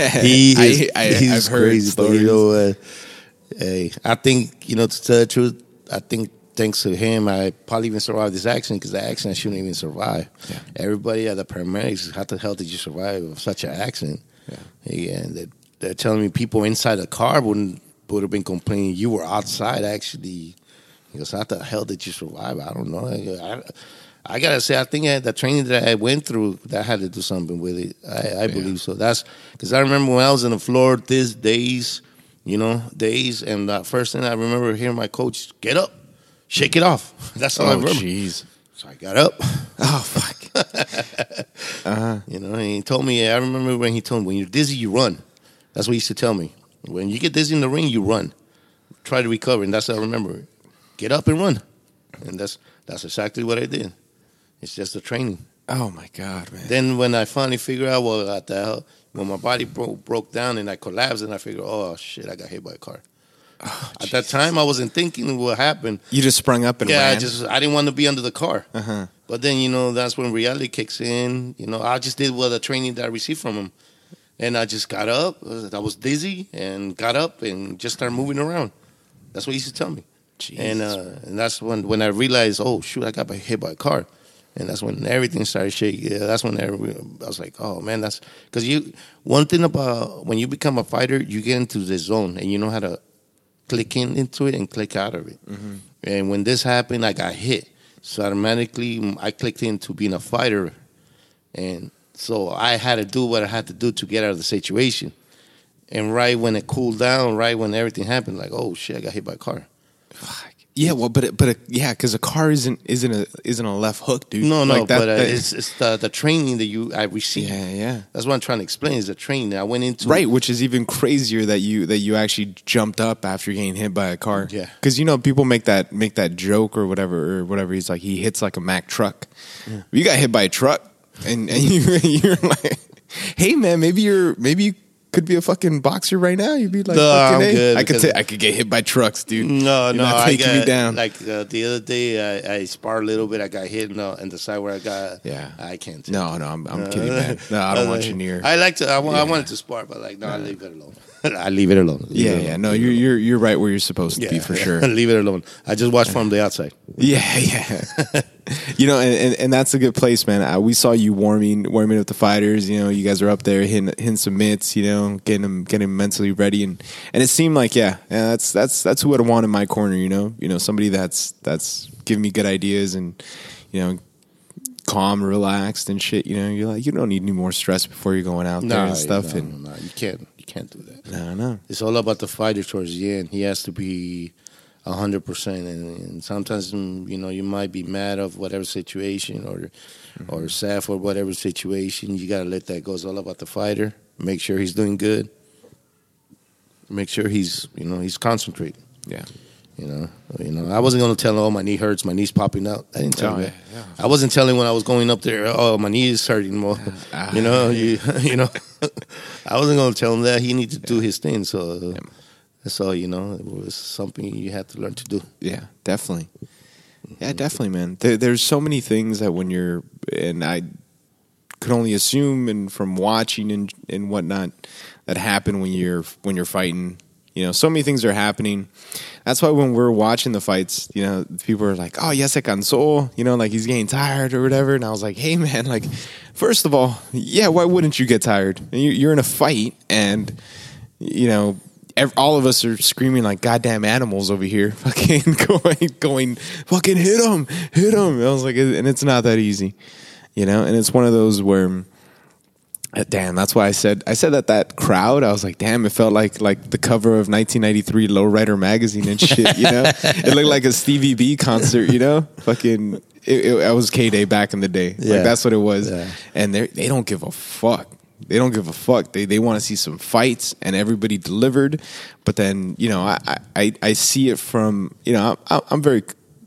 He is, I, I, he's I've heard crazy, but stories. you know what? Hey, I think, you know, to tell the truth, I think thanks to him, I probably even survived this accident, because the accident I shouldn't even survive. Yeah. Everybody at the paramedics, how the hell did you survive of such an accident? Yeah. Yeah, and they, they're telling me people inside the car wouldn't would have been complaining. You were outside, actually. He goes, how the hell did you survive? I don't know. I, I gotta say, I think I, the training that I went through, that had to do something with it. I, I Yeah. believe so. That's because I remember when I was on the floor, these days, you know, days, and the first thing I remember hearing my coach, "Get up, shake it off." That's all I Oh, remember. jeez. So I got up. Oh, fuck. uh-huh. You know, and he told me, I remember when he told me, when you're dizzy, you run. That's what he used to tell me. When you get dizzy in the ring, you run. Try to recover, and that's how I remember it. Get up and run. And that's that's exactly what I did. It's just the training. Oh, my God, man. Then when I finally figured out what well, the hell, when my body broke broke down and I collapsed, and I figured, oh, shit, I got hit by a car. Oh, At that time, I wasn't thinking what happened. you just sprung up and Yeah, ran? I just I didn't want to be under the car. Uh-huh. But then, you know, that's when reality kicks in. You know, I just did what the training that I received from him. And I just got up. I was dizzy and got up and just started moving around. That's what he used to tell me. Jeez. And uh, and that's when, when I realized, oh, shoot, I got hit by a car. And that's when everything started shaking. Yeah, that's when I, I was like, oh, man, that's... Because you, one thing about when you become a fighter, you get into the zone and you know how to click in into it and click out of it. Mm-hmm. And when this happened, I got hit. So automatically, I clicked into being a fighter. And so I had to do what I had to do to get out of the situation. And right when it cooled down, right when everything happened, like, oh, shit, I got hit by a car. Fuck. Yeah, well, but it, but it, yeah, because a car isn't isn't a isn't a left hook, dude. No, no, Like that- but uh, that- it's, it's the, the training that you I received. yeah, yeah. That's what I'm trying to explain is the training. I went into Right, which is even crazier that you that you actually jumped up after getting hit by a car. Yeah. because you know people make that make that joke or whatever or whatever. He's like he hits like a Mack truck. You got hit by a truck, and, and you you're like Hey man, maybe you're maybe you could be a fucking boxer right now. You'd be like, No, fucking I'm hey. good I could because- ta- I could get hit by trucks, dude. No, You're no, not I taking got, me down. Like uh, the other day, I, I sparred a little bit. I got hit in the, in the side where I got. Yeah. I can't. Take No, it. no, I'm, I'm kidding, man. No, I don't want you near. I like to. I, wa- I Yeah. wanted to spar, but like, no, I leave it alone. I leave it alone. Leave Yeah, it yeah. alone. No, you're you're you're right where you're supposed to be for sure. Leave it alone. I just watch from the outside. Yeah, yeah. You know, and, and, and that's a good place, man. Uh, we saw you warming warming up the fighters. You know, you guys are up there hitting hitting some mitts. You know, getting them getting them mentally ready, and, and it seemed like yeah, yeah, that's that's that's who I'd want in my corner. You know, you know, somebody that's that's giving me good ideas and you know, calm, relaxed, and shit. You know, you're like you don't need any more stress before you're going out there No, and stuff. no, and no, no, you can't. You can't do that. no, no, It's all about the fighter towards the end. He has to be a hundred percent, and sometimes mm, you know you might be mad of whatever situation or Mm-hmm. or sad for whatever situation. You gotta let that go. It's all about the fighter. Make sure he's doing good. Make sure he's you know he's concentrating. yeah. You know, you know. I wasn't gonna tell him, oh, my knee hurts, my knee's popping out. I didn't tell Oh, him yeah, that. yeah. I wasn't telling when I was going up there, oh, my knee is hurting more. Ah, you know, you you know. I wasn't gonna tell him that. He needed to do his thing. So that's all. You know, it was something you had to learn to do. Yeah, definitely. Yeah, definitely, man. There, there's so many things that when you're, and I could only assume, and from watching and and whatnot, that happen when you're when you're fighting. You know, so many things are happening. That's why when we're watching the fights, you know, people are like, "Oh, ya se cansó," you know, like he's getting tired or whatever. And I was like, "Hey, man, like, first of all, yeah, why wouldn't you get tired? You- You're in a fight, and you know." Ev- all of us are screaming like goddamn animals over here, fucking going, going, fucking hit him, hit him. I was like, and it's not that easy, you know. And it's one of those where, uh, damn, that's why I said, I said that that crowd. I was like, damn, it felt like like the cover of nineteen ninety-three Lowrider magazine and shit, you know. It looked like a Stevie B concert, you know. Fucking, it, it, I was K Day back in the day. Yeah. Like that's what it was, Yeah. and they they don't give a fuck. They don't give a fuck. They they want to see some fights, and everybody delivered. But then you know, I I, I see it from you know I, I'm very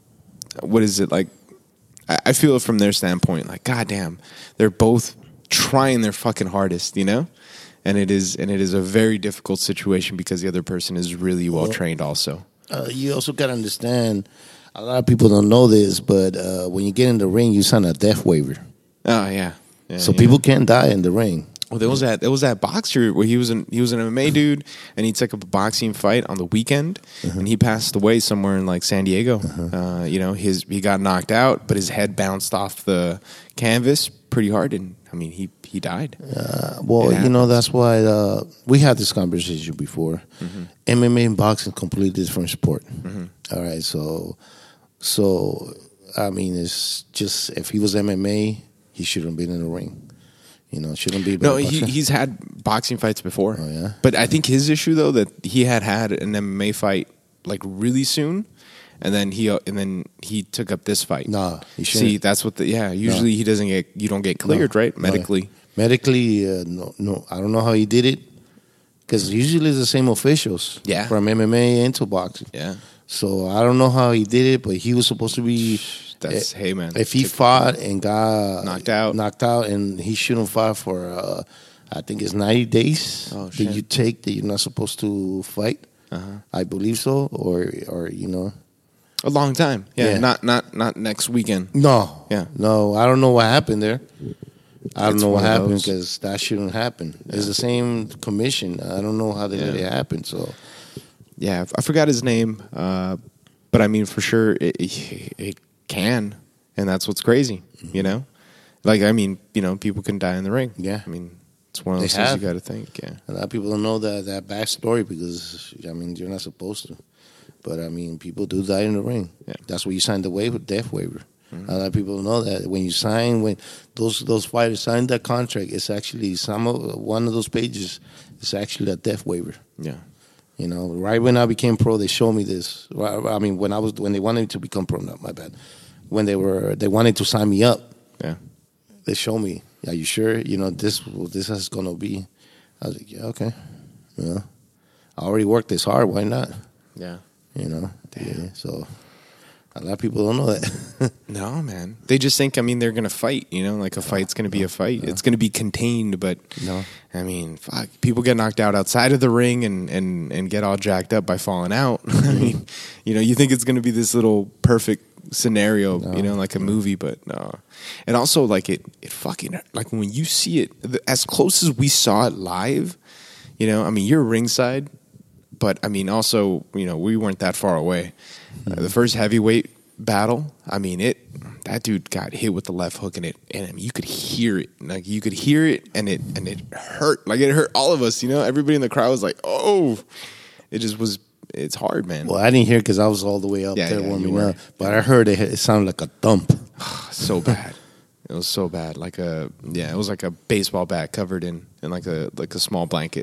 what is it like? I, I feel it from their standpoint. Like, goddamn, they're both trying their fucking hardest, you know. And it is and it is a very difficult situation because the other person is really well trained. Also, Uh, you also got to understand. A lot of people don't know this, but uh, when you get in the ring, you sign a death waiver, oh yeah. Yeah, so yeah. people can't die in the ring. Well, there was that there was that boxer where he was an he was an M M A dude, and he took up a boxing fight on the weekend, and he passed away somewhere in like San Diego. Uh, you know, his he got knocked out, but his head bounced off the canvas pretty hard, and I mean he he died. Uh, well, It you know happens. that's why uh, we had this conversation before. M M A and boxing completely different sport. All right, so so I mean, it's just if he was M M A, he shouldn't have been in the ring. You know, shouldn't be. No, a he, boxer. he's had boxing fights before. Oh, yeah? But I think his issue though that he had had an M M A fight like really soon, and then he and then he took up this fight. Nah, he shouldn't. See, that's what the yeah. Usually he doesn't get you don't get cleared No, right no. medically. Medically, uh, no, no. I don't know how he did it because usually it's the same officials. Yeah. from M M A into boxing. Yeah, So I don't know how he did it, but he was supposed to be. that's eh, hey man. If he fought and got Knocked out. knocked out, and he shouldn't fight for, uh, I think it's ninety days Oh, that shit. you take that you're not supposed to fight. Uh-huh. I believe so, or or you know, A long time. Yeah, Yeah. not not not next weekend. no, Yeah. no. I don't know what happened there. I don't It's know what one of happened those. because that shouldn't happen. It's the same commission. I don't know how they let Yeah. it happen. So Yeah, I forgot his name, uh, but I mean for sure it, it, it can, and that's what's crazy. You know, like I mean, you know, people can die in the ring. Yeah. I mean, it's one of They those things have. you got to think. Yeah, a lot of people don't know that that backstory because I mean you're not supposed to, but I mean people do die in the ring. Yeah. That's why you sign the waiver, death waiver. A lot of people don't know that when you sign when those those fighters sign that contract, it's actually some of one of those pages is actually a death waiver. yeah, You know, right when I became pro, they showed me this. Well, I mean, when I was when they wanted me to become pro, not my bad. When they were they wanted to sign me up, yeah. they showed me. Are you sure? You know this this is gonna be. I was like, yeah, okay. You know, I already worked this hard. Why not? Yeah. You know. Yeah. So A lot of people don't know that. No, man. They just think, I mean, they're going to fight, you know, like a fight's going to be a fight. It's going to be contained, but, No. I mean, fuck, people get knocked out outside of the ring and, and, and get all jacked up by falling out. I mean, you know, you think it's going to be this little perfect scenario, No. you know, like a movie, but no. And also, like, it, it fucking, like, when you see it, the- as close as we saw it live, you know, I mean, you're ringside, but, I mean, also, you know, we weren't that far away. Uh, the first heavyweight battle, I mean, it, that dude got hit with the left hook and it, and I mean, you could hear it. Like, you could hear it and it, and it hurt. Like, it hurt all of us, you know? Everybody in the crowd was like, oh, it just was, it's hard, man. Well, I didn't hear because I was all the way up Yeah, there yeah, you warming were. up. But I heard it, it sounded like a thump. So bad. It was so bad. Like a, yeah, it was like a baseball bat covered in, in like a, like a small blanket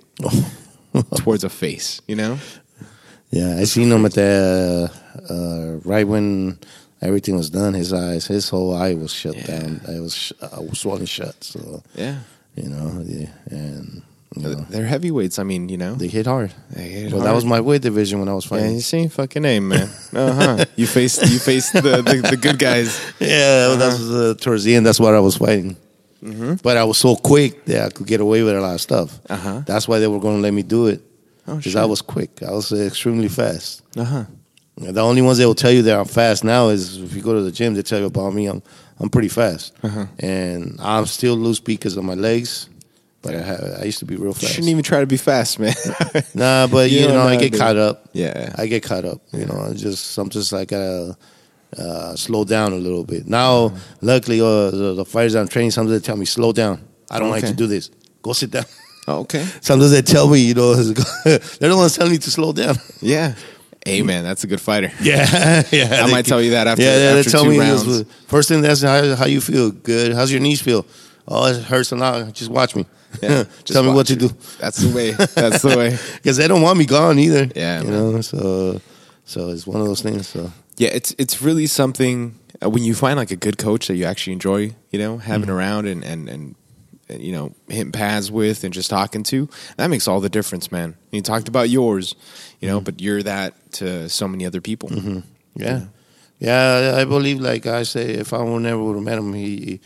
towards a face, you know? Yeah, I seen him at the uh, right when everything was done. His eyes, his whole eye was shut Yeah. down. It was sh- uh, swollen shut. So Yeah. you know, yeah, and you know, They're heavyweights. I mean, you know. they hit hard. They hit Well, hard. that was my weight division when I was Yeah, fighting. you see, fucking name, man. Uh huh. You faced, you faced the, the, the good guys. Yeah, that was uh, towards the end. That's what I was fighting. Mm-hmm. But I was so quick that I could get away with a lot of stuff. Uh-huh. That's why they were going to let me do it. Oh, Because shit. I was quick. I was uh, extremely fast. Uh huh. The only ones that will tell you that I'm fast now is if you go to the gym, they tell you about me. I'm I'm pretty fast, Uh-huh. and I'm still loose because of my legs. But I, ha- I used to be real You fast. shouldn't even try to be fast, man. Nah, but You you, don't know, know I how get to- caught up. Yeah. I get caught up. You know, I just sometimes I gotta uh, slow down a little bit. Now, luckily, uh, the, the fighters I'm training, sometimes they tell me slow down. I don't like Okay. to do this. Go sit down. Oh, okay. Sometimes they tell me, you know, they're the ones telling me to slow down. Yeah. Hey, man, that's a good fighter. Yeah, yeah. I might tell you that after- Yeah, yeah, after they tell two me rounds. this. First thing, that's how, how you feel. Good. How's your knees feel? Oh, it hurts a lot. Just watch me. Yeah, Tell just me what watch to it. do. That's the way. That's the way. Because they don't want me gone either. Yeah, you man. know. So, so it's one of those things. So Yeah, it's it's really something uh, when you find like a good coach that you actually enjoy, you know, having Mm-hmm. around and, and and and you know hitting paths with and just talking to. That makes all the difference, man. You talked about yours, you know, but you're that to so many other people. Mm-hmm. yeah, yeah. I believe, like I say, if I would never would have met him, he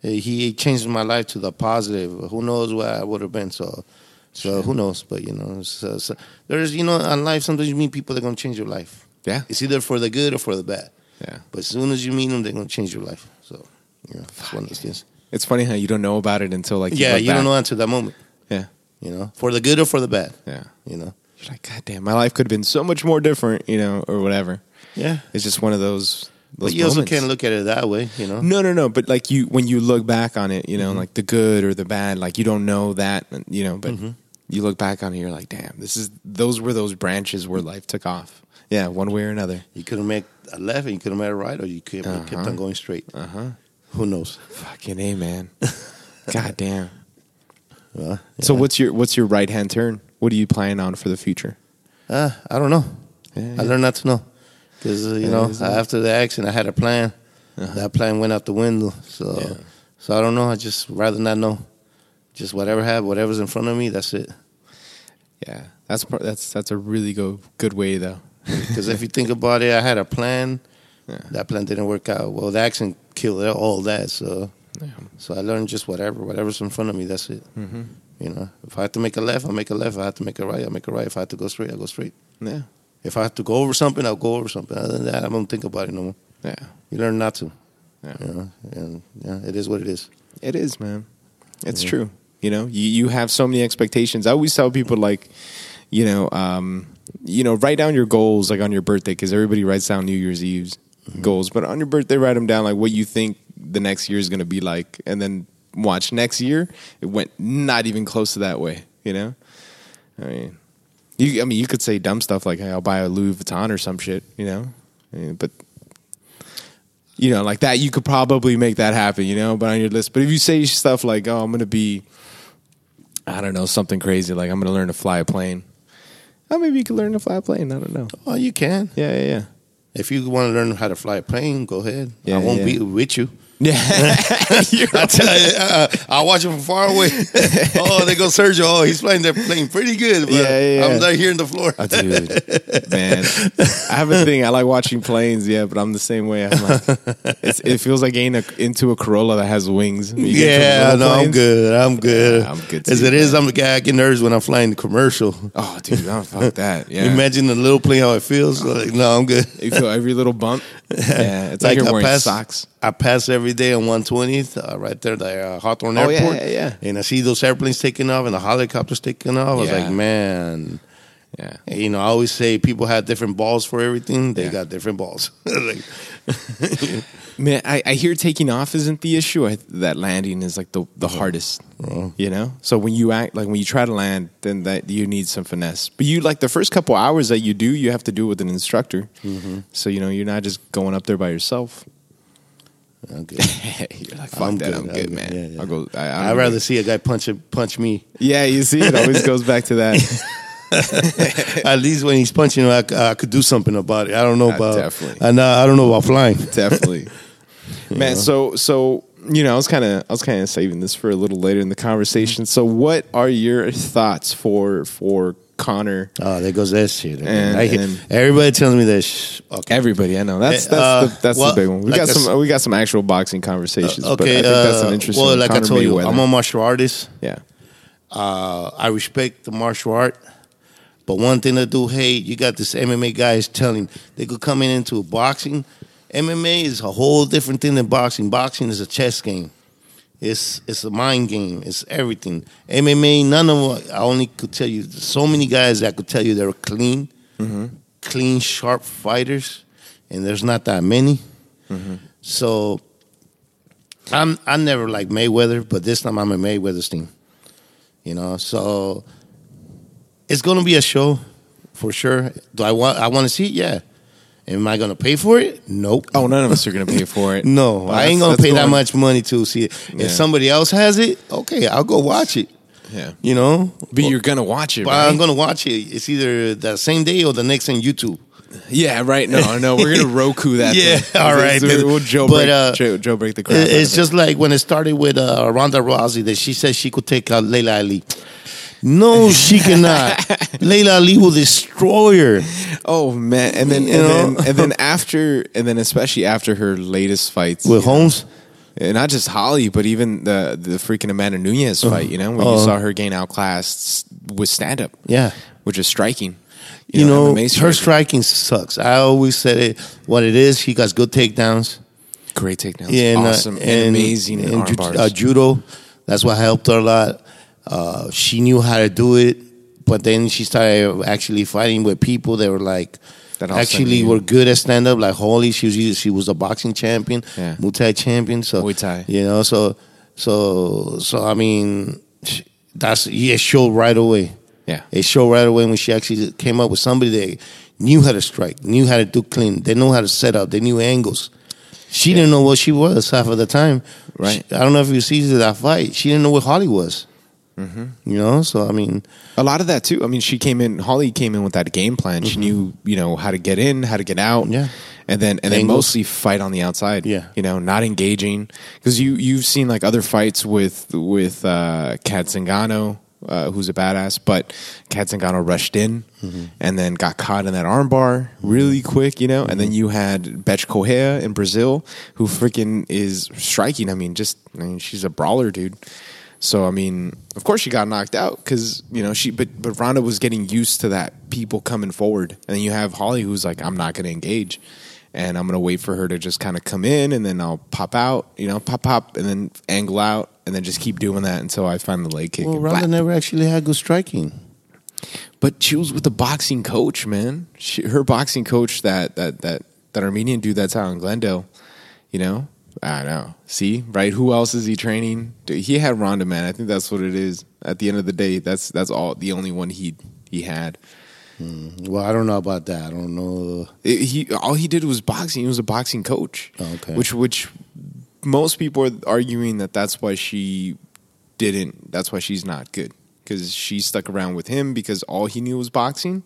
he changed my life to the positive. Who knows where I would have been? So. So who knows? But you know, so, so there's you know, in life sometimes you meet people that are gonna change your life. Yeah, It's either for the good or for the bad. yeah. But as soon as you meet them, they're gonna change your life. So, yeah, it's one of those things. It's funny how you don't know about it until like Yeah, look you don't back. know until that moment. Yeah, You know, for the good or for the bad. yeah. You know. You're like, God damn, my life could have been so much more different, you know, or whatever. Yeah. It's just one of those. those But you also moments. can't look at it that way. You know. No, no, no. But like you, when you look back on it, you know, Mm-hmm. like the good or the bad, like you don't know that, you know. But Mm-hmm. you look back on it, you're like, damn, this is those were those branches where life took off. Yeah, one way or another. You could have made a left, and you could have made a right, or you could have kept Uh-huh. on going straight. Uh huh. Who knows? Fucking A, man. God damn. Well, So yeah. what's your what's your right hand turn? What do you plan on for the future? Uh, I don't know. Yeah, I learned not to know because uh, you Yeah, know isn't it? after the accident, I had a plan. Uh-huh. That plan went out the window. So, Yeah. so I don't know. I just rather not know. Just whatever happened, whatever's in front of me, that's it. Yeah, that's part, that's that's a really go, good way though. Because if you think about it, I had a plan. Yeah. That plan didn't work out. Well, the accident killed all that. So, Yeah. so I learned just whatever, whatever's in front of me. That's it. Mm-hmm. You know, if I have to make a left, I'll make a left. If I have to make a right, I'll make a right. If I have to go straight, I'll go straight. Yeah. If I have to go over something, I'll go over something. Other than that, I don't think about it no more. Yeah. You learn not to. Yeah. You know, and yeah, it is what it is. It is, man. It's Yeah. true. You know, you, you have so many expectations. I always tell people, like, you know, um, you know, write down your goals, like on your birthday, because everybody writes down New Year's Eve's goals. But on your birthday, write them down, like what you think the next year is going to be like, and then watch next year. It went not even close to that way. You know, I mean, you. I mean, you could say dumb stuff like, "Hey, I'll buy a Louis Vuitton or some shit." You know, I mean, but. You know, like that, you could probably make that happen, you know, but on your list. But if you say stuff like, oh, I'm going to be, I don't know, something crazy, like I'm going to learn to fly a plane. Oh, maybe you could learn to fly a plane. I don't know. Oh, you can. Yeah, yeah, yeah. If you want to learn how to fly a plane, go ahead. Yeah, I won't yeah. be with you. Yeah. I tell you, uh, I watch him from far away. Oh, they go Sergio. Oh, he's playing. They're playing pretty good. But Yeah, yeah, I'm yeah. right here in the floor. Oh, dude, man, I have a thing. I like watching planes, yeah, but I'm the same way. I'm like, it's, it feels like getting a, into a Corolla that has wings. You get Yeah, those little no, I'm planes. good. I'm good. Yeah, I'm good As too, it is, man. I'm the guy. I get nervous when I'm flying the commercial. Oh, dude, oh, fuck that. Yeah, Imagine the little plane how it feels. Like, no, I'm good. you feel every little bump. Yeah, it's like, you're I wearing pass, socks. I pass every day on one twentieth, uh, right there, the uh, Hawthorne Oh, yeah, Airport. yeah, yeah. And I see those airplanes taking off and the helicopters taking off. I was Yeah. like, man. Yeah, You know, I always say people have different balls for everything. They Yeah. got different balls. Like, man, I, I hear taking off isn't the issue. I, that landing is like the the hardest. Oh. You know, so when you act like when you try to land, then that you need some finesse. But you like the first couple hours that you do, you have to do it with an instructor. Mm-hmm. So you know, you're not just going up there by yourself. I'm good. You're like, fuck I'm that, good, I'm good, I'm good. man. Yeah, yeah. I'll go. I, I I'd don't rather know. see a guy punch punch me. Yeah, you see, it always goes back to that. At least when he's punching, I, I could do something about it. I don't know Uh, about. definitely. I know. I don't know about flying. Definitely, man. So, so you know, I was kind of, I was kind of saving this for a little later in the conversation. So, what are your thoughts for for Connor? Oh, there goes that shit. And- I hear- and- everybody tells me that. Sh- okay. Everybody, I know that's Eh, that's uh, the, that's well, the big one. We like got I some s- we got some actual boxing conversations. okay. but I think that's an uh, interesting. well, like I Conor told you, Mayweather. I'm a martial artist. yeah, Uh, I respect the martial art, but one thing I do hate, you got this M M A guys telling they could come in into boxing. M M A is a whole different thing than boxing. Boxing is a chess game. It's it's a mind game. It's everything. M M A, none of them, I only could tell you, so many guys that could tell you they're clean, clean, sharp fighters, and there's not that many. So I'm I never liked Mayweather, but this time I'm a Mayweather's team. You know, so it's gonna be a show for sure. Do I want I want to see it? Yeah. Am I gonna pay for it? Nope. Oh, none of us are gonna pay for it. No, Well, I ain't that's- gonna that's pay that going- much money to see it. Yeah. If somebody else has it, okay, I'll go watch it. Yeah, You know, but you're gonna watch it, but right? I'm gonna watch it. It's either the same day or the next on YouTube. Yeah, right. No, no, we're gonna Roku that. Yeah, thing. all right. So we'll Joe But, break, uh, Joe, Joe break the crap. It- out It's of it. just like when it started with uh, Ronda Rousey that she said she could take out Layla Ali. No, she cannot. Layla Ali will destroy her. Oh man, and then and You know? then and then after and then especially after her latest fights With you know, Holmes? and not just Holly, but even the the freaking Amanda Nunez fight. You know, when you Uh-huh. saw her gain outclassed with stand up, Yeah. which is striking. You know, M M A her striking. striking sucks. I always said it. What it is, he got good takedowns. Great takedowns, Yeah, and, uh, awesome, and, amazing and arm ju- bars. uh, judo. That's what helped her a lot. Uh, she knew how to do it, but then she started actually fighting with people that were like That also actually knew. were good at stand up. Like Holly, she was she was a boxing champion, Yeah. Muay Thai champion. So Muay Thai. you know, so so so I mean, sh- that's yeah, it showed right away. yeah, It showed right away when she actually came up with somebody that knew how to strike, knew how to do clean. They know how to set up. They knew angles. She didn't know what she was half of the time. Right. She- I don't know if you see that fight. She didn't know what Holly was. Mm-hmm. You know, so I mean, a lot of that too. I mean, she came in. Holly came in with that game plan. She knew, you know, how to get in, how to get out. Mm-hmm. Yeah. and then and then Angles. mostly fight on the outside. Yeah. you know, not engaging because you you've seen like other fights with with uh, Kat Zingano, uh, who's a badass, but Kat Zingano rushed in Mm-hmm. and then got caught in that armbar really quick. You know, and then you had Betch Correia in Brazil, who freaking is striking. I mean, just I mean, she's a brawler, dude. So I mean, of course she got knocked out because you know she, but but Ronda was getting used to that people coming forward, and then you have Holly who's like, I'm not going to engage, and I'm going to wait for her to just kind of come in, and then I'll pop out, you know, pop pop, and then angle out, and then just keep doing that until I find the leg kick. well, and Ronda blah. never actually had good striking. But she was with the boxing coach, man. She, her boxing coach, that that that that Armenian dude that's out in Glendale, you know. I don't know. See, right? Who else is he training? Dude, he had Ronda, man. I think that's what it is. At the end of the day, that's that's all the only one he he had. Well, I don't know about that. I don't know. It, he all he did was boxing. He was a boxing coach. Oh, okay. Which which most people are arguing that that's why she didn't. That's why she's not good because she stuck around with him because all he knew was boxing,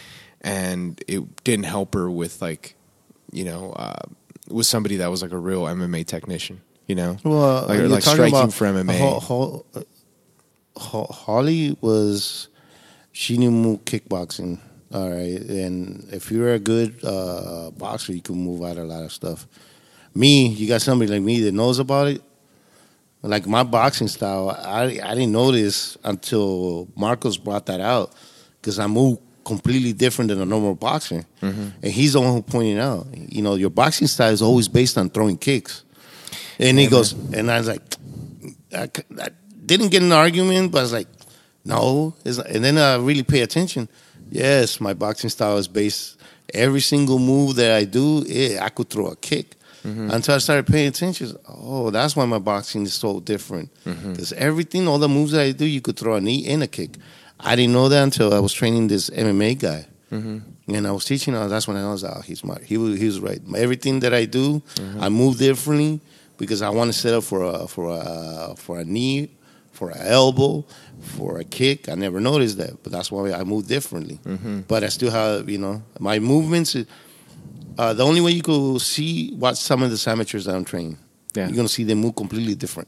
and it didn't help her with like, you know, uh, with somebody that was like a real M M A technician. You know, Well, like, you're like talking striking about for M M A. Ho- Ho- Ho- Holly was she knew move kickboxing. All right, and if you're a good uh, boxer, you can move out a lot of stuff. Me, you got somebody like me that knows about it. Like my boxing style, I I didn't notice until Marcos brought that out because I move completely different than a normal boxer, Mm-hmm. and he's the one who pointed out. You know, your boxing style is always based on throwing kicks, and he Yeah, goes, and I was like, I, I didn't get in an argument, but I was like, no, it's not. And then I really pay attention. Yes, my boxing style is based. Every single move that I do, yeah, I could throw a kick. Mm-hmm. Until I started paying attention, oh, that's why my boxing is so different. Because mm-hmm. everything, all the moves that I do, you could throw a knee and a kick. I didn't know that until I was training this M M A guy, mm-hmm. and I was teaching him. That's when I was, oh, he's smart. He was, he was right. Everything that I do, mm-hmm. I move differently because I want to set up for a for a for a knee, for an elbow, for a kick. I never noticed that, but that's why I move differently. Mm-hmm. But I still have, you know, my movements. Uh, the only way you could see what some of the amateurs that I'm training, yeah. you're gonna see them move completely different.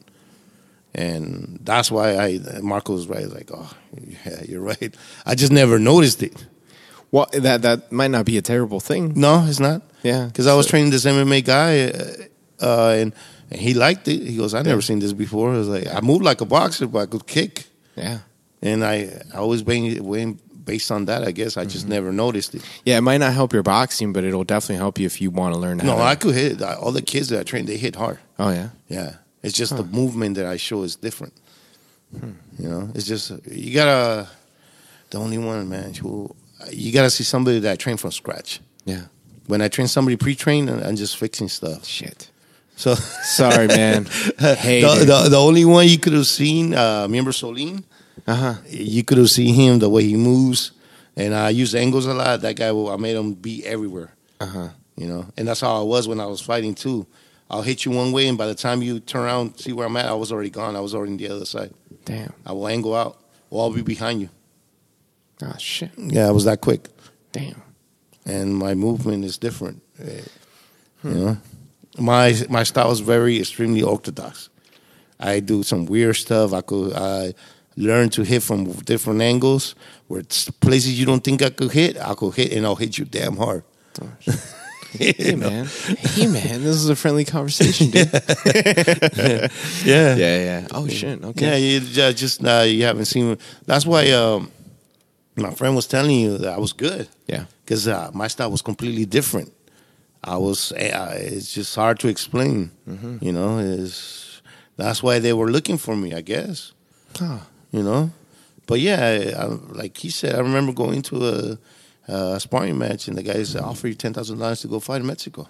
And that's why I Marco was right. Like, oh, yeah, you're right. I just never noticed it. Well, that that might not be a terrible thing. No, it's not. Yeah, because I was training this M M A guy, uh, and, and he liked it. He goes, "I never yeah. seen this before." I was like, "I moved like a boxer, but I could kick." Yeah, and I I always been, been based on that. I guess I just mm-hmm. never noticed it. Yeah, it might not help your boxing, but it'll definitely help you if you want to learn how. No, to... I could hit. All the kids that I trained, they hit hard. Oh yeah, yeah. It's just huh. the movement that I show is different. Hmm. You know, it's just you gotta. The only one, man, who you gotta see somebody that I train from scratch. Yeah. When I train somebody pre-trained, I'm just fixing stuff. Shit. So sorry, man. Hey, the, the the only one you could have seen, uh, remember Solin? Uh huh. You could have seen him the way he moves, and I use angles a lot. That guy, I made him be everywhere. Uh huh. You know, and that's how I was when I was fighting too. I'll hit you one way, and by the time you turn around, see where I'm at, I was already gone. I was already on the other side. Damn. I will angle out, or I'll be behind you. Oh, shit. Yeah, I was that quick. Damn. And my movement is different. Hmm. You know, my my style is very extremely orthodox. I do some weird stuff. I could I learn to hit from different angles, where it's places you don't think I could hit, I could hit, and I'll hit you damn hard. Oh, shit. Hey man, hey man, this is a friendly conversation, dude. yeah, yeah, yeah. Oh shit, okay. Yeah, you just, just uh, you haven't seen. That's why um, my friend was telling you that I was good. Yeah, because uh, my style was completely different. I was. Uh, it's just hard to explain. Mm-hmm. You know, is that's why they were looking for me, I guess. Huh. You know, but yeah, I, like he said, I remember going to a. Uh, a sparring match, and the guys offer you ten thousand dollars to go fight in Mexico.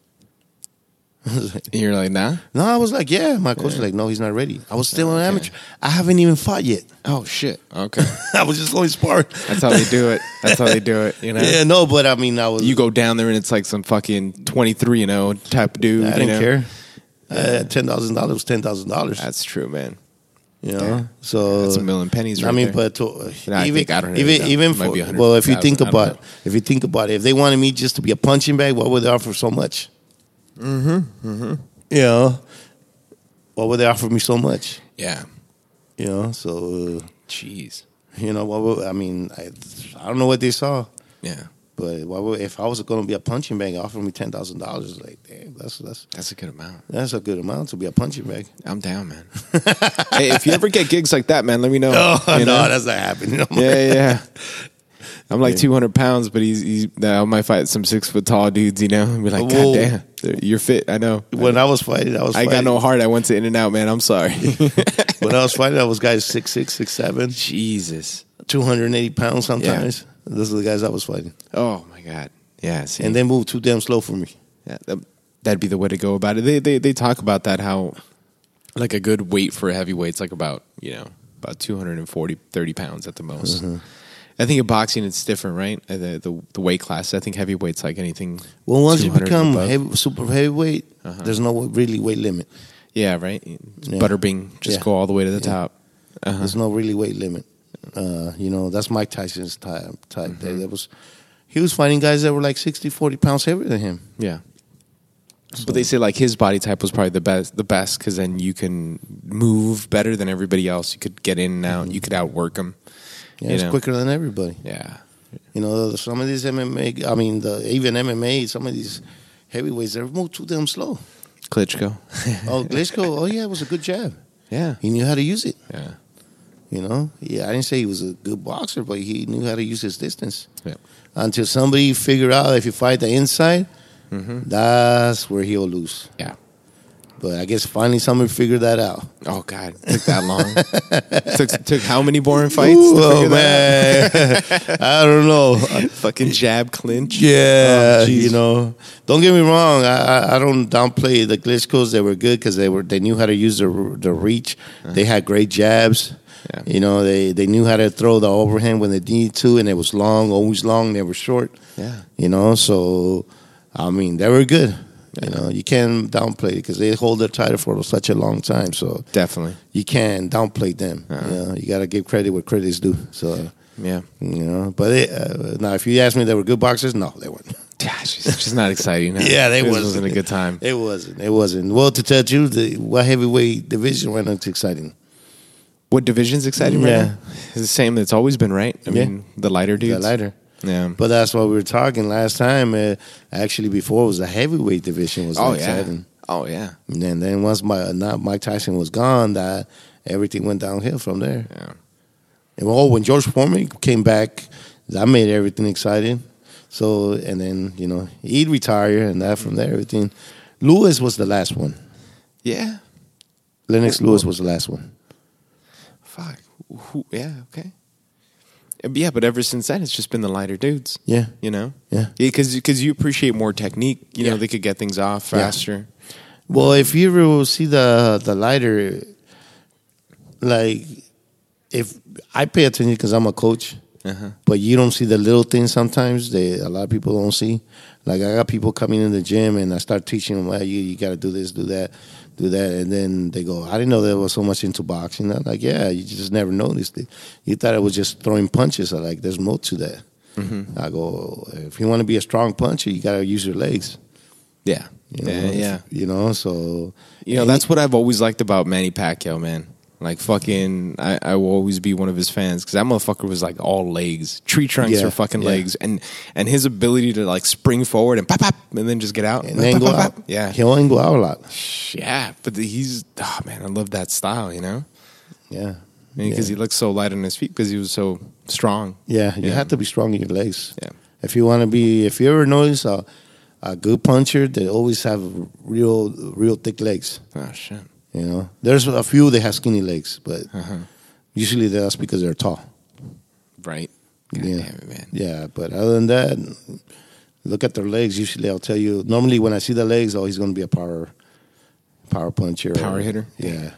Like, you're like, nah? No, I was like, yeah. My coach yeah. was like, no, he's not ready. I was still an okay. amateur. I haven't even fought yet. Oh, shit. Okay. I was just going sparring. That's how they do it. That's how they do it, you know? Yeah, no, but I mean, I was... You go down there, and it's like some fucking twenty-three, you know, type of dude. I didn't you know? care. Uh, ten thousand dollars was ten thousand dollars. That's true, man. You know, yeah. so that's a million pennies. Right I mean, there. but to, uh, I even think, I don't know, even even for, well, if you think about it, if you think about it, if they wanted me just to be a punching bag, what would they offer so much? Mm-hmm. Mm-hmm. You know, what would they offer me so much? Yeah. You know, so uh, jeez. You know what? Would, I mean, I, I don't know what they saw. Yeah. But what would, if I was going to be a punching bag, offer me ten thousand dollars, like, damn, that's that's that's a good amount. That's a good amount to be a punching bag. I'm down, man. Hey, if you ever get gigs like that, man, let me know. Oh, you know? No, that's not happening. Yeah, yeah. I'm like yeah. two hundred pounds, but he's, he's I might fight some six foot tall dudes, you know, and be like, God damn, you're fit. I know. When I, I was fighting, I was. I fighting. got no heart. I went to In and Out, man. I'm sorry. When I was fighting, I was guys six six, six seven. Jesus, two hundred eighty pounds sometimes. Yeah. Those are the guys I was fighting. Oh my God. Yeah, see. And they move too damn slow for me. Yeah, that, that'd be the way to go about it. They they they talk about that, how like a good weight for a heavyweight's like about, you know, about two hundred forty, thirty pounds at the most. Mm-hmm. I think in boxing it's different, right? The, the the weight class. I think heavyweight's like anything. Well, once you become heavy, super heavyweight, uh-huh. there's no really weight limit. Yeah, right. Yeah. Butterbean, just yeah. go all the way to the yeah. top. Uh-huh. There's no really weight limit. Uh, you know, that's Mike Tyson's type. type. Mm-hmm. There was. He was fighting guys that were like sixty, forty pounds heavier than him. Yeah. But they say like his body type was probably the best, the best because then you can move better than everybody else. You could get in and out. You could outwork them. Yeah, it's know? quicker than everybody. Yeah. You know, some of these M M A, I mean, the, even M M A, some of these heavyweights, they're moved too damn slow. Klitschko. oh, Klitschko, oh yeah, it was a good jab. Yeah. He knew how to use it. Yeah. You know, yeah, I didn't say he was a good boxer, but he knew how to use his distance. Yeah. Until somebody figured out if you fight the inside, mm-hmm. that's where he'll lose. Yeah. But I guess finally somebody figured that out. Oh, God. It took that long. took took how many boring fights Ooh, to figure oh, man. that out? I don't know. Fucking jab clinch. Yeah, oh, you know. Don't get me wrong. I, I, I don't downplay the Klitschkos. They were good because they were they knew how to use their, their reach. Uh-huh. They had great jabs. Yeah. You know, they, they knew how to throw the overhand when they needed to, and it was long, always long, never short. Yeah. You know, so, I mean, they were good. You know, you can't downplay it because they hold their title for such a long time. So definitely, you can't downplay them. Uh-huh. You know, you got to give credit where credit is due. So yeah, you know. But they, uh, now, if you ask me, they were good boxers. No, they weren't. Yeah, it's just not exciting. Huh? yeah, they wasn't. wasn't a good time. It wasn't. It wasn't. Well, to tell you, the what heavyweight division right now is exciting. What division's exciting right yeah. now? It's the same that's always been, right? I yeah. mean, the lighter dudes. The lighter. Yeah. But that's what we were talking last time. Uh, actually, before it was the heavyweight division was oh, exciting. Yeah. Oh, yeah. And then, then once my, not Mike Tyson was gone, that everything went downhill from there. Yeah. And well, when George Foreman came back, that made everything exciting. So, and then, you know, he'd retire, and that from there, everything. Lewis was the last one. Yeah. Lennox Lewis was the last one. Fuck. Who, yeah, okay. Yeah, but ever since then, it's just been the lighter dudes. Yeah. You know? Yeah. Because yeah, you appreciate more technique. You yeah. know, they could get things off faster. Yeah. Well, if you ever see the the lighter, like, if I pay attention because I'm a coach, uh-huh. but you don't see the little things sometimes. They A lot of people don't see. Like, I got people coming in the gym, and I start teaching them, well, you, you got to do this, do that. Do that, and then they go, I didn't know there was so much into boxing. I'm like, yeah, you just never noticed it. You thought it was just throwing punches. I'm like, there's more to that. Mm-hmm. I go, if you want to be a strong puncher, you got to use your legs. Yeah. You know, yeah, yeah. You know, so. You know, that's what I've always liked about Manny Pacquiao, man. Like, fucking, I, I will always be one of his fans because that motherfucker was like all legs, tree trunks yeah, or fucking yeah. legs, and and his ability to like spring forward and pop pop and then just get out and then pop, go pop, out. Pop. Yeah, he'll only go out a lot. Yeah, but the, he's oh man, I love that style, you know. Yeah, because yeah. he looks so light on his feet because he was so strong. Yeah, you yeah. have to be strong in your legs. Yeah, if you want to be, if you ever notice a, a good puncher, they always have real, real thick legs. Oh shit. You know, there's a few that have skinny legs, but uh-huh. usually that's because they're tall. Right. God yeah. damn it, man. Yeah, but other than that, look at their legs. Usually I'll tell you, normally when I see the legs, oh, he's going to be a power power puncher. Power or, hitter? Yeah.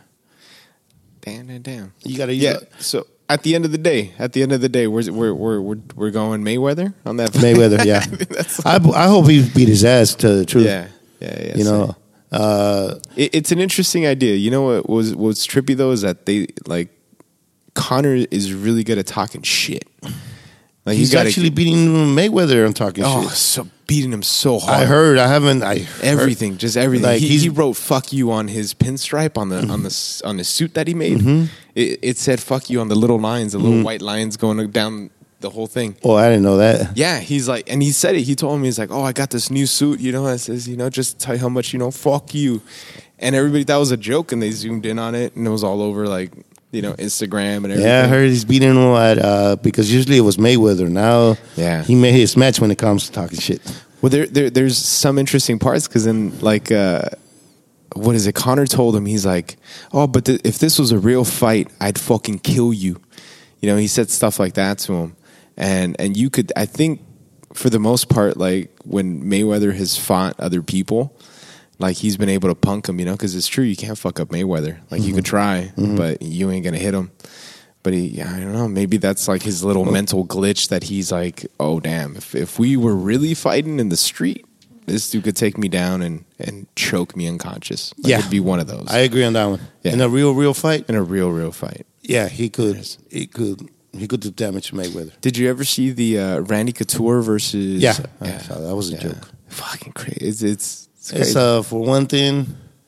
Damn, damn, damn. You got to use Yeah, it. so at the end of the day, at the end of the day, we're we're we're we're, we're going Mayweather on that fight. Mayweather, yeah. I, I hope he beat his ass, to the truth. Yeah, yeah, yeah. You same. know, Uh, it, it's an interesting idea. You know what was what's trippy though is that they like Conor is really good at talking shit. Like he's gotta, actually beating Mayweather on talking oh, shit. so beating him so hard. I heard. I haven't. I heard. everything, just everything. Like he, he wrote "fuck you" on his pinstripe on the mm-hmm. on the on the suit that he made. Mm-hmm. It, it said "fuck you" on the little lines, the little mm-hmm. white lines going down the whole thing. Oh, I didn't know that. Yeah, he's like, and he said it. He told me, he's like, oh, I got this new suit, you know. I says, you know, just tell you how much, you know, fuck you. And everybody thought it was a joke, and they zoomed in on it, and it was all over, like, you know, Instagram and everything. Yeah, I heard he's beating him at, uh, because usually it was Mayweather. Now, yeah, he made his match when it comes to talking shit. Well, there, there there's some interesting parts because then, like, uh, what is it? Conor told him, he's like, oh, but th- if this was a real fight, I'd fucking kill you. You know, he said stuff like that to him. And and you could, I think, for the most part, like when Mayweather has fought other people, like he's been able to punk him, you know, because it's true, you can't fuck up Mayweather. Like mm-hmm. you could try, mm-hmm. but you ain't gonna hit him. But he, I don't know, maybe that's like his little oh. mental glitch that he's like, oh damn, if if we were really fighting in the street, this dude could take me down and, and choke me unconscious. Like, yeah, it'd be one of those. I agree on that one. Yeah. In a real, real fight, in a real, real fight. Yeah, he could. He could. He could do damage to Mayweather. Did you ever see the uh, Randy Couture versus? Yeah, uh, yeah. That was a yeah. joke. Fucking crazy. It's, it's It's It's crazy. uh for one thing,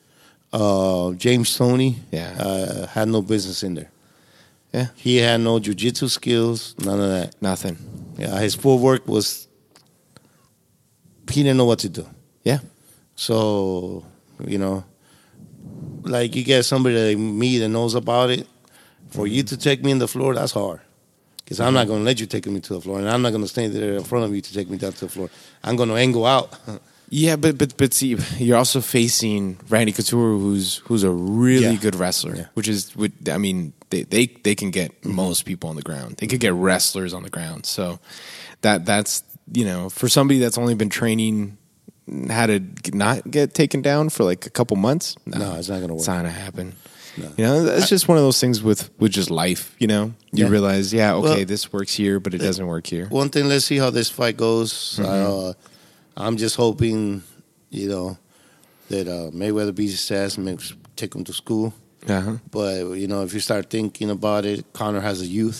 uh James Toney Yeah. uh, had no business in there. Yeah. He had no jiu-jitsu skills, none of that. Nothing. Yeah, his footwork was he didn't know what to do. Yeah. So, you know, like you get somebody like me that knows about it, for you to take me in the floor, that's hard. Because I'm not going to let you take me to the floor, and I'm not going to stand there in front of you to take me down to the floor. I'm going to angle out. Yeah, but but but see, you're also facing Randy Couture, who's who's a really Yeah. good wrestler. Yeah. Which is, would- I mean, they they they can get most people on the ground. They could get wrestlers on the ground. So that that's you know, for somebody that's only been training how to not get taken down for like a couple months, No, it's not gonna work. It's not gonna happen. No. You know, it's just one of those things with with just life. You know, you Yeah. realize, yeah, okay, Well, this works here, but it doesn't work here. One thing, let's see how this fight goes. Uh, I'm just hoping, you know, that uh, Mayweather beats his ass and makes, take him to school. Uh-huh. But, you know, if you start thinking about it, Conor has a youth.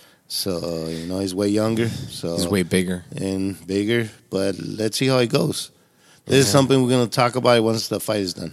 So, uh, you know, he's way younger. So He's way bigger. and bigger. But let's see how it goes. This is something we're going to talk about once the fight is done.